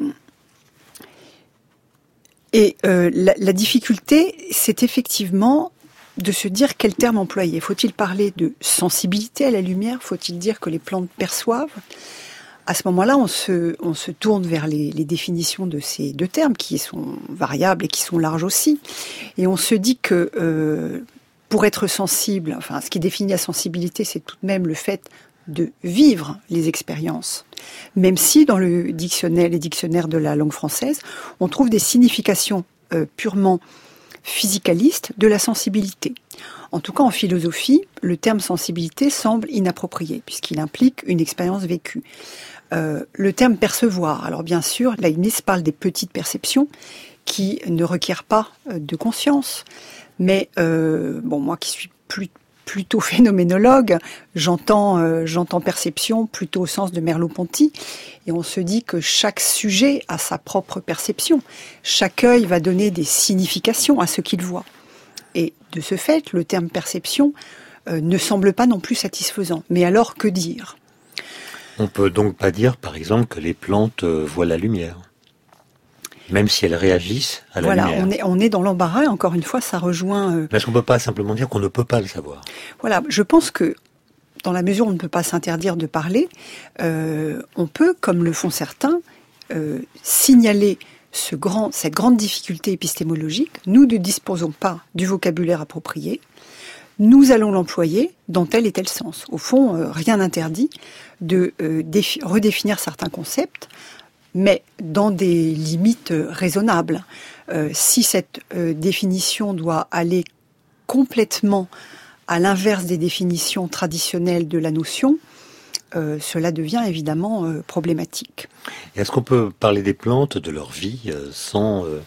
et euh, la, la difficulté, c'est effectivement de se dire quel terme employer. Faut-il parler de sensibilité à la lumière ? Faut-il dire que les plantes perçoivent ? À ce moment-là, on se, on se tourne vers les, les définitions de ces deux termes qui sont variables et qui sont larges aussi. Et on se dit que euh, pour être sensible, enfin, ce qui définit la sensibilité, c'est tout de même le fait de vivre les expériences. Même si dans le dictionnaire, les dictionnaires de la langue française, on trouve des significations euh, purement physicalistes de la sensibilité. En tout cas, en philosophie, le terme sensibilité semble inapproprié puisqu'il implique une expérience vécue. Euh, le terme percevoir, alors bien sûr, Leibniz parle des petites perceptions qui ne requièrent pas euh, de conscience. Mais euh, bon, moi qui suis plus, plutôt phénoménologue, j'entends, euh, j'entends perception plutôt au sens de Merleau-Ponty. Et on se dit que chaque sujet a sa propre perception. Chaque œil va donner des significations à ce qu'il voit. Et de ce fait, le terme perception euh, ne semble pas non plus satisfaisant. Mais alors, que dire ? On peut donc pas dire, par exemple, que les plantes euh, voient la lumière, même si elles réagissent à la voilà, lumière. Voilà, on est, on est dans l'embarras, et encore une fois, ça rejoint... Euh... Est-ce qu'on peut pas simplement dire qu'on ne peut pas le savoir ? Voilà, je pense que, dans la mesure où on ne peut pas s'interdire de parler, euh, on peut, comme le font certains, euh, signaler ce grand, cette grande difficulté épistémologique. Nous ne disposons pas du vocabulaire approprié. Nous allons l'employer dans tel et tel sens. Au fond, euh, rien n'interdit de euh, défi- redéfinir certains concepts, mais dans des limites euh, raisonnables. Euh, si cette euh, définition doit aller complètement à l'inverse des définitions traditionnelles de la notion, euh, cela devient évidemment euh, problématique. Et est-ce qu'on peut parler des plantes, de leur vie, euh, sans euh,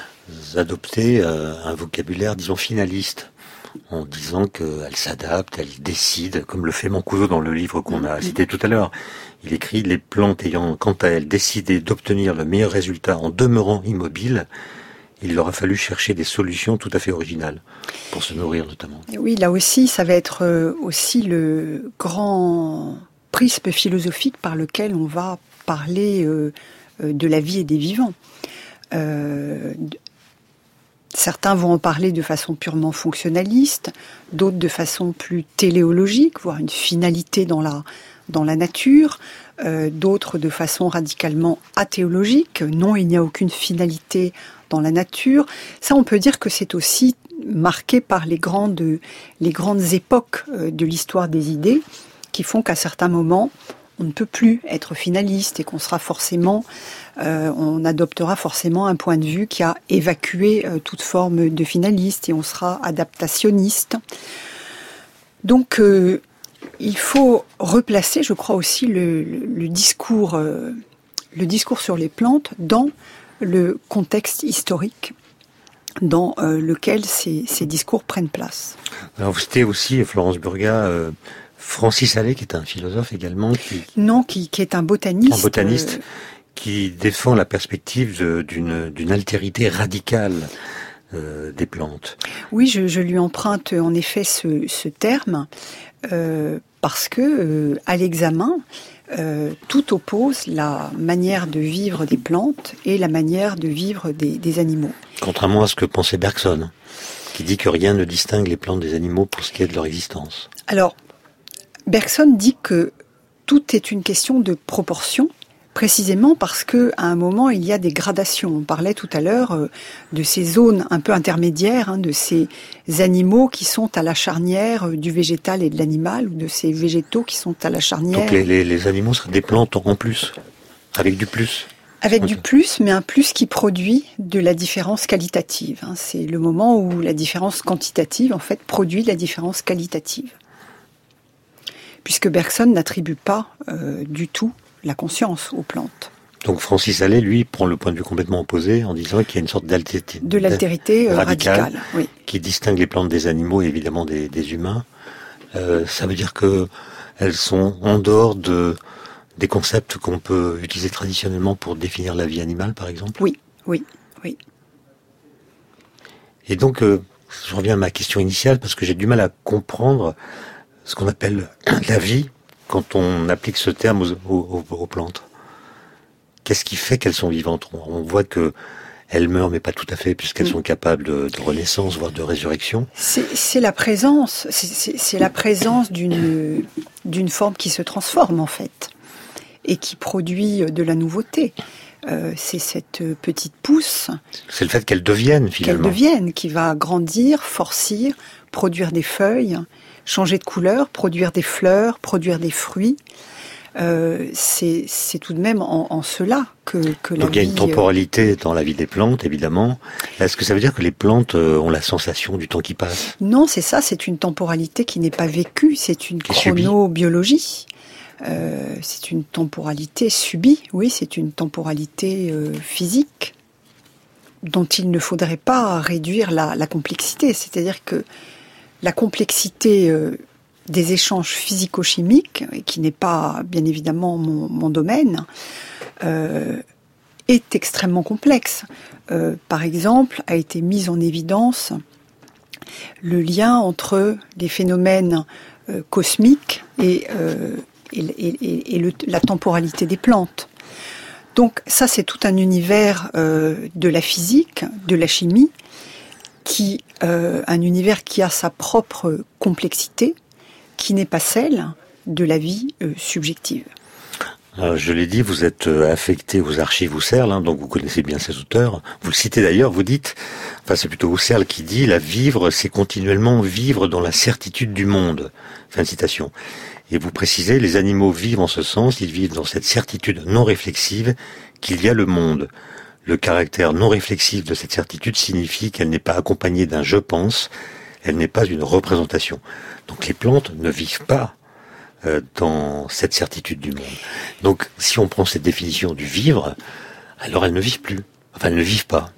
adopter euh, un vocabulaire, disons, finaliste ? En disant qu'elle s'adapte, elle décide, comme le fait Mancuso dans le livre qu'on a cité tout à l'heure. Il écrit « Les plantes ayant, quant à elles, décidé d'obtenir le meilleur résultat en demeurant immobiles, il leur a fallu chercher des solutions tout à fait originales, pour se nourrir notamment. » Oui, là aussi, ça va être aussi le grand prisme philosophique par lequel on va parler de la vie et des vivants. Euh, Certains vont en parler de façon purement fonctionnaliste, d'autres de façon plus téléologique, voire une finalité dans la, dans la nature, euh, d'autres de façon radicalement athéologique. Non, il n'y a aucune finalité dans la nature. Ça, on peut dire que c'est aussi marqué par les grandes, les grandes époques de l'histoire des idées, qui font qu'à certains moments, on ne peut plus être finaliste et qu'on sera forcément, euh, on adoptera forcément un point de vue qui a évacué euh, toute forme de finaliste et on sera adaptationniste. Donc, euh, il faut replacer, je crois aussi, le, le, le discours, euh, le discours sur les plantes dans le contexte historique dans euh, lequel ces, ces discours prennent place. Alors, vous citez aussi Florence Burga. Euh Francis Allais, qui est un philosophe également, qui non, qui, qui est un botaniste, un botaniste, euh... qui défend la perspective de, d'une, d'une altérité radicale euh, des plantes. Oui, je, je lui emprunte en effet ce, ce terme euh, parce que euh, à l'examen, euh, tout oppose la manière de vivre des plantes et la manière de vivre des, des animaux. Contrairement à ce que pensait Bergson, qui dit que rien ne distingue les plantes des animaux pour ce qui est de leur existence. Alors, Bergson dit que tout est une question de proportion, précisément parce que à un moment il y a des gradations. On parlait tout à l'heure euh, de ces zones un peu intermédiaires, hein, de ces animaux qui sont à la charnière euh, du végétal et de l'animal, ou de ces végétaux qui sont à la charnière. Donc les, les, les animaux seraient des plantes en plus, avec du plus. Avec du plus, mais un plus qui produit de la différence qualitative. Hein. C'est le moment où la différence quantitative, en fait, produit la différence qualitative. Puisque Bergson n'attribue pas euh, du tout la conscience aux plantes. Donc Francis Allais, lui, prend le point de vue complètement opposé en disant qu'il y a une sorte d'altérité, de l'altérité euh, radicale, radicale oui. qui distingue les plantes des animaux et évidemment des, des humains. Euh, ça veut dire que elles sont en dehors de, des concepts qu'on peut utiliser traditionnellement pour définir la vie animale, par exemple. Oui, oui, oui. Et donc, euh, je reviens à ma question initiale parce que j'ai du mal à comprendre ce qu'on appelle la vie quand on applique ce terme aux, aux, aux plantes. Qu'est-ce qui fait qu'elles sont vivantes ? On voit que elles meurent, mais pas tout à fait, puisqu'elles mmh. sont capables de, de renaissance, voire de résurrection. C'est, c'est la présence, c'est, c'est, c'est la présence d'une, d'une forme qui se transforme, en fait, et qui produit de la nouveauté. Euh, c'est cette petite pousse. C'est le fait qu'elle devienne, finalement. Qu'elle devienne, qui va grandir, forcir, produire des feuilles, changer de couleur, produire des fleurs, produire des fruits. Euh, c'est, c'est tout de même en, en cela que, que la vie... Donc il y a une temporalité dans la vie des plantes, évidemment. Est-ce que ça veut dire que les plantes ont la sensation du temps qui passe ? Non, c'est ça, c'est une temporalité qui n'est pas vécue, c'est une chronobiologie. Euh, c'est une temporalité subie, oui, c'est une temporalité euh, physique dont il ne faudrait pas réduire la, la complexité. C'est-à-dire que la complexité euh, des échanges physico-chimiques, qui n'est pas bien évidemment mon, mon domaine, euh, est extrêmement complexe. Euh, par exemple, a été mise en évidence le lien entre les phénomènes euh, cosmiques et, euh, et, et, et le, la temporalité des plantes. Donc ça, c'est tout un univers euh, de la physique, de la chimie, qui, euh, un univers qui a sa propre complexité, qui n'est pas celle de la vie euh, subjective. Alors, je l'ai dit, vous êtes affecté aux archives Husserl, hein, donc vous connaissez bien ces auteurs. Vous le citez d'ailleurs, vous dites, enfin c'est plutôt Husserl qui dit, la vivre, c'est continuellement vivre dans la certitude du monde. Fin de citation. Et vous précisez, les animaux vivent en ce sens, ils vivent dans cette certitude non réflexive qu'il y a le monde. Le caractère non réflexif de cette certitude signifie qu'elle n'est pas accompagnée d'un « je pense », elle n'est pas une représentation. Donc les plantes ne vivent pas euh, dans cette certitude du monde. Donc si on prend cette définition du vivre, alors elles ne vivent plus. Enfin, elles ne vivent pas.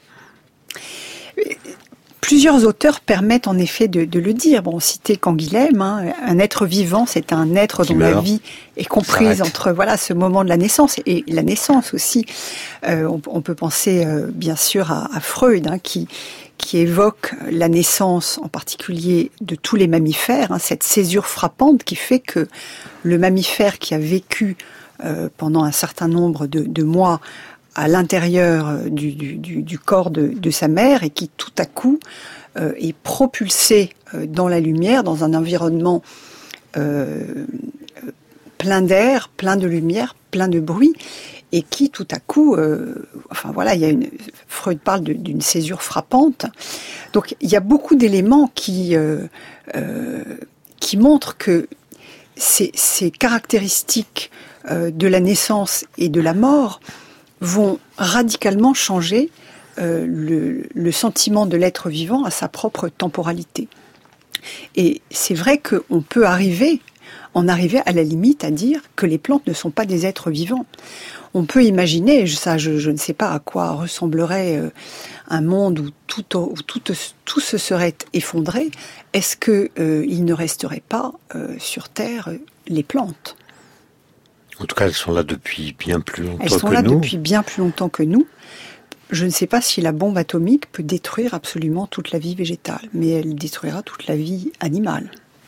Plusieurs auteurs permettent en effet de, de le dire. Bon, citer Canguilhem, hein, un être vivant, c'est un être dont la vie est comprise entre voilà ce moment de la naissance et la naissance aussi. Euh, on, on peut penser euh, bien sûr à, à Freud, hein, qui qui évoque la naissance en particulier de tous les mammifères, hein, cette césure frappante qui fait que le mammifère qui a vécu euh, pendant un certain nombre de, de mois à l'intérieur du, du, du, du corps de, de sa mère et qui tout à coup euh, est propulsé euh, dans la lumière, dans un environnement euh, plein d'air, plein de lumière, plein de bruit, et qui tout à coup, euh, enfin voilà, il y a une, Freud parle de, d'une césure frappante. Donc il y a beaucoup d'éléments qui euh, euh, qui montrent que ces, ces caractéristiques euh, de la naissance et de la mort vont radicalement changer euh, le, le sentiment de l'être vivant à sa propre temporalité. Et c'est vrai qu'on peut arriver, en arriver à la limite à dire que les plantes ne sont pas des êtres vivants. On peut imaginer, ça, je, je ne sais pas à quoi ressemblerait euh, un monde où tout, où tout, tout se serait effondré. Est-ce que euh, il ne resterait pas euh, sur Terre les plantes ? En tout cas, elles sont là depuis bien plus longtemps que nous. Elles sont là depuis bien plus longtemps que nous. Je ne sais pas si la bombe atomique peut détruire absolument toute la vie végétale, mais elle détruira toute la vie animale.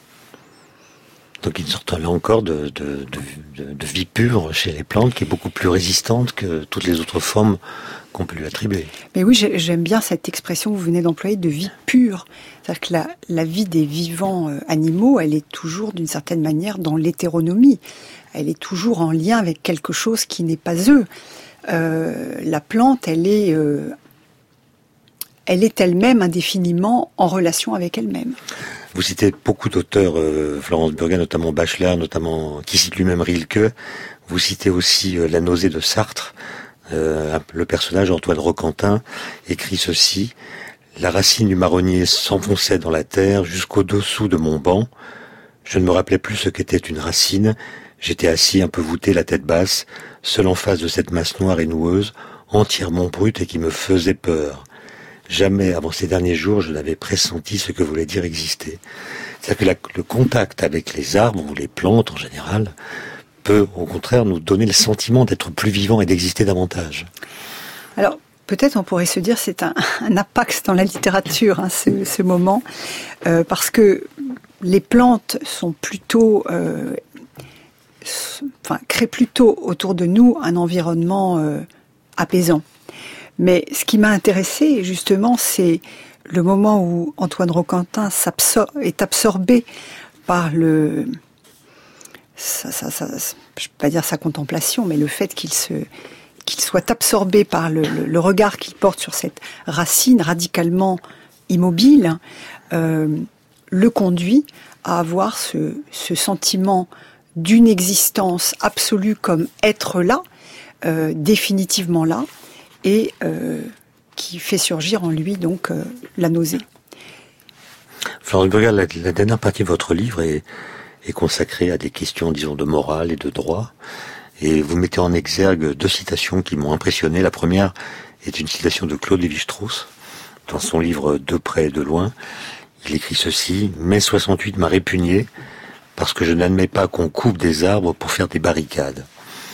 Donc une sorte là encore de, de, de, de, de vie pure chez les plantes qui est beaucoup plus résistante que toutes les autres formes qu'on peut lui attribuer. Mais oui, j'aime bien cette expression que vous venez d'employer de vie pure. C'est-à-dire que la, la vie des vivants euh, animaux, elle est toujours d'une certaine manière dans l'hétéronomie. Elle est toujours en lien avec quelque chose qui n'est pas eux. Euh, la plante, elle est, euh, elle est elle-même indéfiniment en relation avec elle-même. Vous citez beaucoup d'auteurs, euh, Florence Burger, notamment Bachelard, notamment qui cite lui-même Rilke. Vous citez aussi euh, La nausée de Sartre. Euh, le personnage Antoine Roquentin écrit ceci: la racine du marronnier s'enfonçait dans la terre jusqu'au-dessous de mon banc. Je ne me rappelais plus ce qu'était une racine. J'étais assis un peu voûté, la tête basse, seul en face de cette masse noire et noueuse, entièrement brute et qui me faisait peur. Jamais, avant ces derniers jours, je n'avais pressenti ce que voulait dire exister. C'est-à-dire que la, le contact avec les arbres, ou les plantes en général, peut au contraire nous donner le sentiment d'être plus vivant et d'exister davantage. Alors, peut-être on pourrait se dire c'est un, un apax dans la littérature, hein, ce, ce moment, euh, parce que les plantes sont plutôt... Euh, Enfin, crée plutôt autour de nous un environnement euh, apaisant. Mais ce qui m'a intéressé justement, c'est le moment où Antoine Roquentin s'absor- est absorbé par le, ça, ça, ça, je ne peux pas dire sa contemplation, mais le fait qu'il se, qu'il soit absorbé par le, le, le regard qu'il porte sur cette racine radicalement immobile, euh, le conduit à avoir ce, ce sentiment d'une existence absolue comme être là, euh, définitivement là, et euh, qui fait surgir en lui donc euh, la nausée. Florence Burger, la, la dernière partie de votre livre est, est consacrée à des questions, disons, de morale et de droit, et vous mettez en exergue deux citations qui m'ont impressionné. La première est une citation de Claude Lévi-Strauss, dans son livre De près et de loin. Il écrit ceci: « Mai soixante-huit m'a répugné, parce que je n'admets pas qu'on coupe des arbres pour faire des barricades.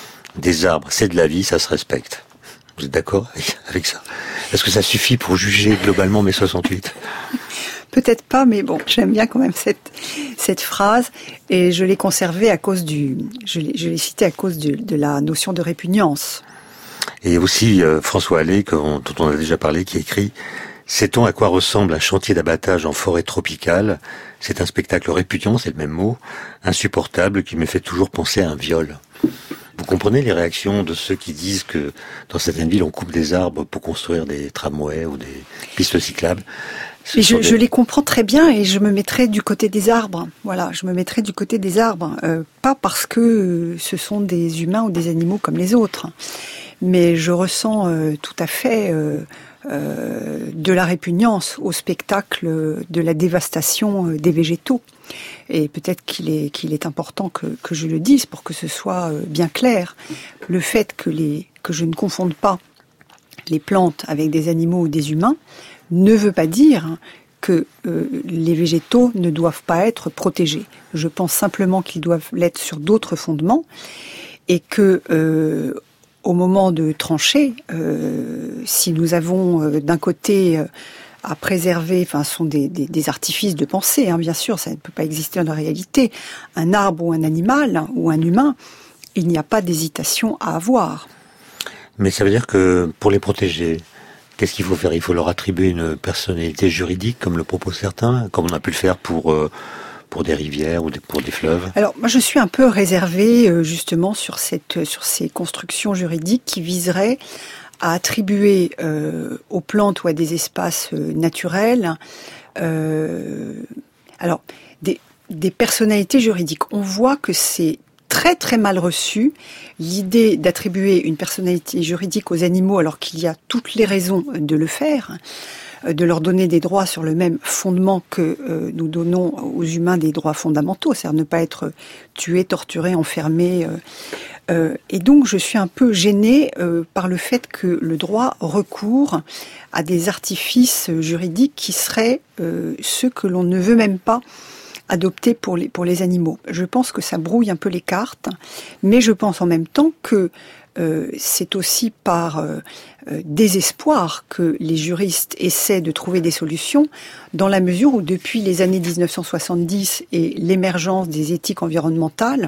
Des arbres, c'est de la vie, ça se respecte. » Vous êtes d'accord avec ça? Est-ce que ça suffit pour juger globalement mai soixante-huit? Peut-être pas, mais bon, j'aime bien quand même cette, cette phrase, et je l'ai conservée à cause du, je l'ai, je l'ai citée à cause du, de la notion de répugnance. Et aussi euh, François Allais, dont on a déjà parlé, qui écrit: « Sait-on à quoi ressemble un chantier d'abattage en forêt tropicale? C'est un spectacle répugnant, c'est le même mot, insupportable, qui me fait toujours penser à un viol. » Vous comprenez les réactions de ceux qui disent que dans certaines villes on coupe des arbres pour construire des tramways ou des pistes cyclables? Et je, des... je les comprends très bien, et je me mettrai du côté des arbres. Voilà, je me mettrai du côté des arbres, euh, pas parce que ce sont des humains ou des animaux comme les autres, mais je ressens euh, tout à fait euh, euh, de la répugnance au spectacle de la dévastation euh, des végétaux. Et peut-être qu'il est, qu'il est important que, que je le dise pour que ce soit euh, bien clair. Le fait que, les, que je ne confonde pas les plantes avec des animaux ou des humains ne veut pas dire que euh, les végétaux ne doivent pas être protégés. Je pense simplement qu'ils doivent l'être sur d'autres fondements, et que euh, au moment de trancher, euh, si nous avons euh, d'un côté euh, à préserver, enfin, ce sont des, des, des artifices de pensée, hein, bien sûr, ça ne peut pas exister dans la réalité, un arbre ou un animal, hein, ou un humain, il n'y a pas d'hésitation à avoir. Mais ça veut dire que pour les protéger, qu'est-ce qu'il faut faire? Il faut leur attribuer une personnalité juridique, comme le proposent certains, comme on a pu le faire pour... Euh pour des rivières ou des, pour des fleuves? Alors, moi, je suis un peu réservée, euh, justement, sur cette, sur ces constructions juridiques qui viseraient à attribuer euh, aux plantes ou à des espaces euh, naturels, euh, alors, des, des personnalités juridiques. On voit que c'est très très mal reçu l'idée d'attribuer une personnalité juridique aux animaux alors qu'il y a toutes les raisons de le faire, de leur donner des droits sur le même fondement que euh, nous donnons aux humains des droits fondamentaux, c'est-à-dire ne pas être tué, torturé, enfermé. Euh, euh, et donc je suis un peu gênée euh, par le fait que le droit recourt à des artifices juridiques qui seraient euh, ceux que l'on ne veut même pas adopter pour les, pour les animaux. Je pense que ça brouille un peu les cartes, mais je pense en même temps que euh, c'est aussi par euh, euh, désespoir que les juristes essaient de trouver des solutions, dans la mesure où depuis les années dix-neuf cent soixante-dix et l'émergence des éthiques environnementales,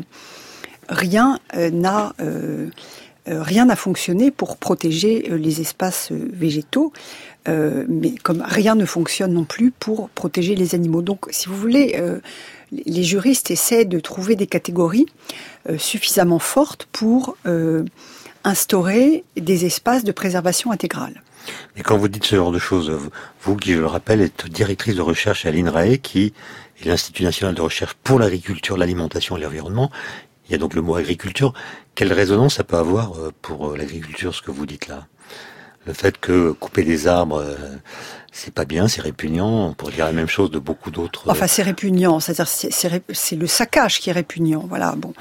rien euh, n'a... Euh, Euh, rien n'a fonctionné pour protéger euh, les espaces euh, végétaux, euh, mais comme rien ne fonctionne non plus pour protéger les animaux. Donc, si vous voulez, euh, les juristes essaient de trouver des catégories euh, suffisamment fortes pour euh, instaurer des espaces de préservation intégrale. Et quand vous dites ce genre de choses, vous qui, je le rappelle, êtes directrice de recherche à l'INRAE, qui est l'Institut national de recherche pour l'agriculture, l'alimentation et l'environnement. Il y a donc le mot agriculture. Quelle résonance ça peut avoir pour l'agriculture, ce que vous dites là? Le fait que couper des arbres, c'est pas bien, c'est répugnant. On pourrait dire la même chose de beaucoup d'autres. Enfin, c'est répugnant. C'est-à-dire, c'est, c'est, c'est le saccage qui est répugnant. Voilà. Bon.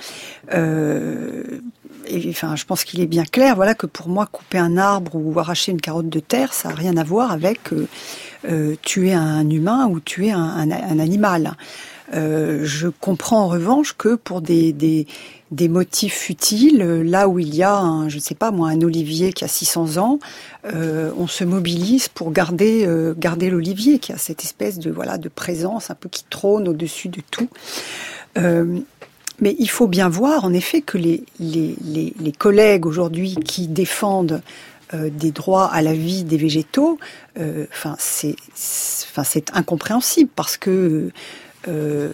Euh, et, enfin, je pense qu'il est bien clair. Voilà que pour moi, couper un arbre ou arracher une carotte de terre, ça n'a rien à voir avec euh, euh, tuer un humain ou tuer un, un, un animal. Euh, je comprends en revanche que pour des, des, des motifs futiles, là où il y a, un, je ne sais pas moi, un olivier qui a six cents ans, euh, on se mobilise pour garder, euh, garder l'olivier, qui a cette espèce de, voilà, de présence un peu qui trône au-dessus de tout. Euh, mais il faut bien voir, en effet, que les, les, les, les collègues aujourd'hui qui défendent euh, des droits à la vie des végétaux, euh, enfin, c'est, enfin, c'est incompréhensible parce que Euh,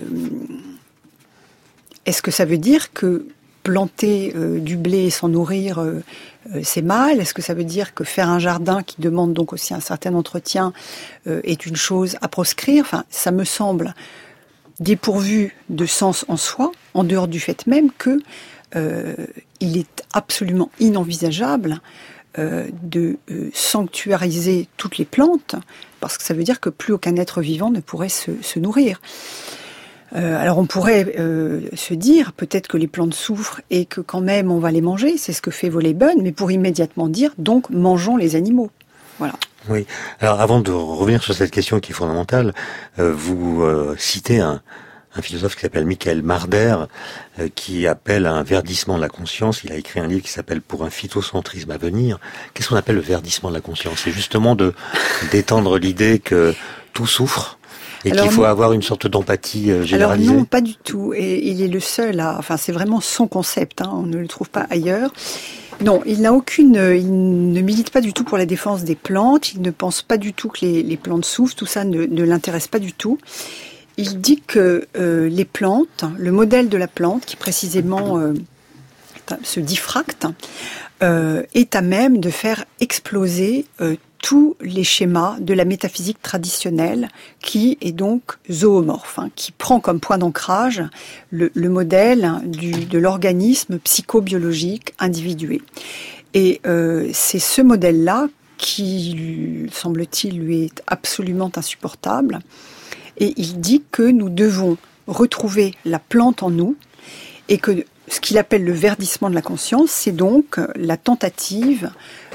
est-ce que ça veut dire que planter euh, du blé et s'en nourrir, euh, euh, c'est mal? Est-ce que ça veut dire que faire un jardin qui demande donc aussi un certain entretien euh, est une chose à proscrire? Enfin, ça me semble dépourvu de sens en soi, en dehors du fait même que euh, il est absolument inenvisageable euh, de euh, sanctuariser toutes les plantes, parce que ça veut dire que plus aucun être vivant ne pourrait se, se nourrir. Euh, alors on pourrait euh, se dire peut-être que les plantes souffrent et que quand même on va les manger, c'est ce que fait Volaibon, mais pour immédiatement dire donc mangeons les animaux. Voilà. Oui. Alors avant de revenir sur cette question qui est fondamentale, euh, vous euh, citez un, un philosophe qui s'appelle Michael Marder, euh, qui appelle à un verdissement de la conscience. Il a écrit un livre qui s'appelle Pour un phytocentrisme à venir. Qu'est-ce qu'on appelle le verdissement de la conscience? C'est justement de d'étendre l'idée que tout souffre et alors qu'il faut non, avoir une sorte d'empathie euh, généralisée. Alors non, pas du tout. Et il est le seul à... Enfin, c'est vraiment son concept, hein, on ne le trouve pas ailleurs. Non, il n'a aucune... Il ne milite pas du tout pour la défense des plantes, il ne pense pas du tout que les, les plantes souffrent, tout ça ne, ne l'intéresse pas du tout. Il dit que euh, les plantes, le modèle de la plante, qui précisément euh, se diffracte, euh, est à même de faire exploser euh, tous les schémas de la métaphysique traditionnelle, qui est donc zoomorphe, hein, qui prend comme point d'ancrage le, le modèle du, de l'organisme psychobiologique individué. Et euh, c'est ce modèle-là qui, semble-t-il, lui est absolument insupportable. Et il dit que nous devons retrouver la plante en nous et que ce qu'il appelle le verdissement de la conscience, c'est donc la tentative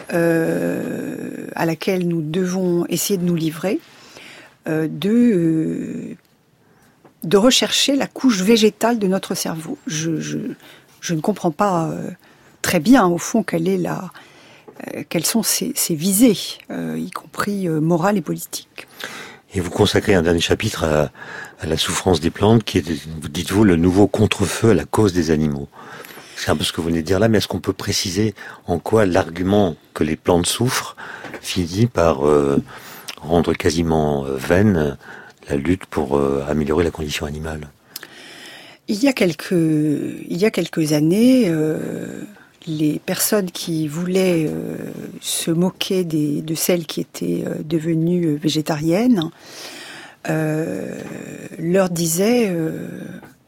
euh, à laquelle nous devons essayer de nous livrer, euh, de, euh, de rechercher la couche végétale de notre cerveau. Je, je, je ne comprends pas euh, très bien, au fond, quelle est la, euh, quelles sont ses, ses visées, euh, y compris euh, morales et politiques. Et vous consacrez un dernier chapitre à, à la souffrance des plantes, qui est, dites-vous, le nouveau contre-feu à la cause des animaux. C'est un peu ce que vous venez de dire là, mais est-ce qu'on peut préciser en quoi l'argument que les plantes souffrent finit par euh, rendre quasiment euh, vaine la lutte pour euh, améliorer la condition animale? Il y a quelques, il y a quelques années, euh, les personnes qui voulaient euh, se moquer des, de celles qui étaient euh, devenues végétariennes euh, leur disaient euh,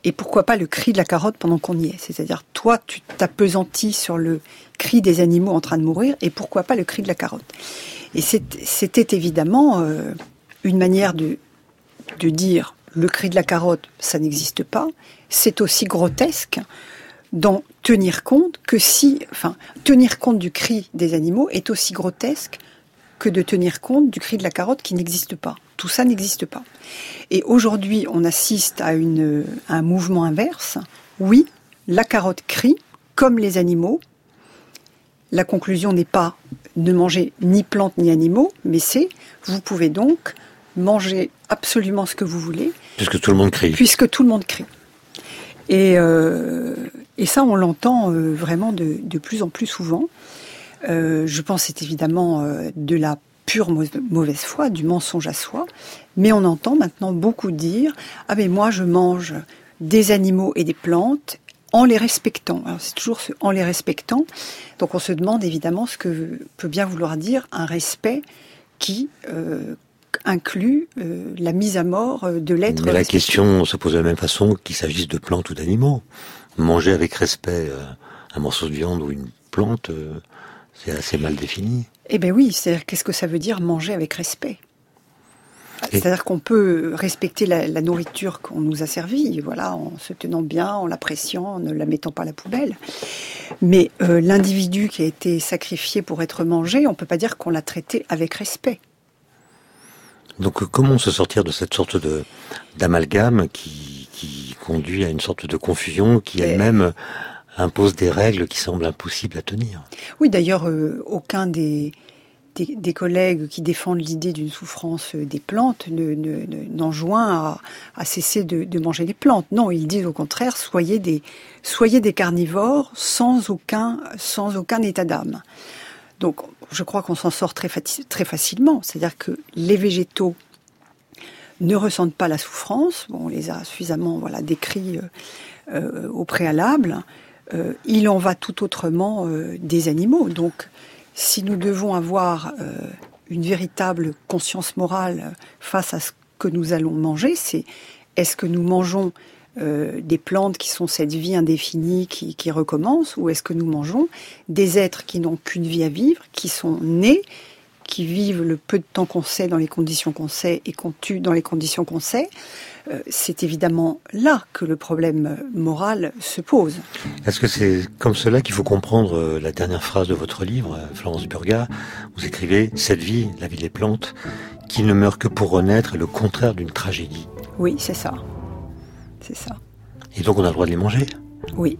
Et pourquoi pas le cri de la carotte pendant qu'on y est? C'est-à-dire, toi, tu t'appesantis sur le cri des animaux en train de mourir, et pourquoi pas le cri de la carotte? Et c'était évidemment euh, une manière de, de dire le cri de la carotte, ça n'existe pas. C'est aussi grotesque d'en tenir compte que si, enfin, tenir compte du cri des animaux est aussi grotesque que de tenir compte du cri de la carotte qui n'existe pas. Tout ça n'existe pas. Et aujourd'hui, on assiste à, une, à un mouvement inverse. Oui, la carotte crie comme les animaux. La conclusion n'est pas ne manger ni plantes ni animaux, mais c'est vous pouvez donc manger absolument ce que vous voulez. Puisque tout le monde crie. Puisque tout le monde crie. Et, euh, et ça, on l'entend euh, vraiment de, de plus en plus souvent. Euh, je pense c'est évidemment euh, de la pure mauvaise foi, du mensonge à soi, mais on entend maintenant beaucoup dire « Ah mais moi je mange des animaux et des plantes en les respectant ». Alors c'est toujours ce « en les respectant ». Donc on se demande évidemment ce que peut bien vouloir dire un respect qui euh, inclut euh, la mise à mort de l'être. Mais la question se pose de la même façon qu'il s'agisse de plantes ou d'animaux. Manger avec respect euh, un morceau de viande ou une plante, euh, c'est assez mal défini. Eh bien oui, c'est-à-dire qu'est-ce que ça veut dire manger avec respect? C'est-à-dire qu'on peut respecter la, la nourriture qu'on nous a servie, voilà, en se tenant bien, en l'appréciant, en ne la mettant pas à la poubelle. Mais euh, l'individu qui a été sacrifié pour être mangé, on ne peut pas dire qu'on l'a traité avec respect. Donc comment se sortir de cette sorte de d'amalgame qui, qui conduit à une sorte de confusion qui elle-même impose des règles qui semblent impossibles à tenir? Oui, d'ailleurs, euh, aucun des, des, des collègues qui défendent l'idée d'une souffrance des plantes ne, ne, ne, n'enjoint à, à cesser de, de manger les plantes. Non, ils disent au contraire, soyez des, soyez des carnivores sans aucun, sans aucun état d'âme. Donc, je crois qu'on s'en sort très, très facilement. C'est-à-dire que les végétaux ne ressentent pas la souffrance. Bon, on les a suffisamment voilà, décrits euh, euh, au préalable. Euh, il en va tout autrement euh, des animaux. Donc, si nous devons avoir euh, une véritable conscience morale face à ce que nous allons manger, c'est est-ce que nous mangeons euh, des plantes qui sont cette vie indéfinie qui, qui recommence, ou est-ce que nous mangeons des êtres qui n'ont qu'une vie à vivre, qui sont nés, qui vivent le peu de temps qu'on sait dans les conditions qu'on sait et qu'on tue dans les conditions qu'on sait? euh, C'est évidemment là que le problème moral se pose. Est-ce que c'est comme cela qu'il faut comprendre la dernière phrase de votre livre, Florence Burgat? Vous écrivez « Cette vie, la vie des plantes, qui ne meurt que pour renaître, est le contraire d'une tragédie ». Oui, c'est ça. C'est ça. Et donc on a le droit de les manger? Oui.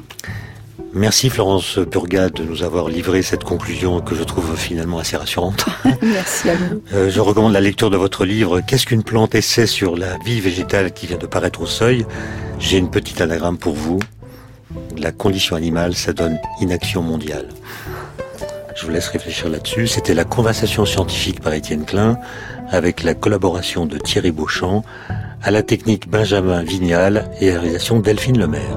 Merci Florence Burgat de nous avoir livré cette conclusion que je trouve finalement assez rassurante. Merci à vous. Euh, je recommande la lecture de votre livre « Qu'est-ce qu'une plante? Essai sur la vie végétale » qui vient de paraître au Seuil. J'ai une petite anagramme pour vous. La condition animale, ça donne inaction mondiale. Je vous laisse réfléchir là-dessus. C'était la conversation scientifique par Étienne Klein avec la collaboration de Thierry Beauchamp, à la technique Benjamin Vignal et à la réalisation Delphine Lemaire.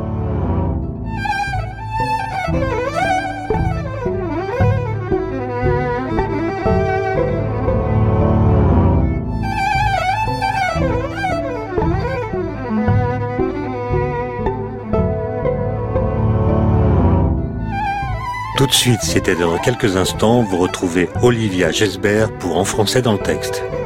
Tout de suite, c'était dans quelques instants, vous retrouvez Olivia Gesbert pour En français dans le texte.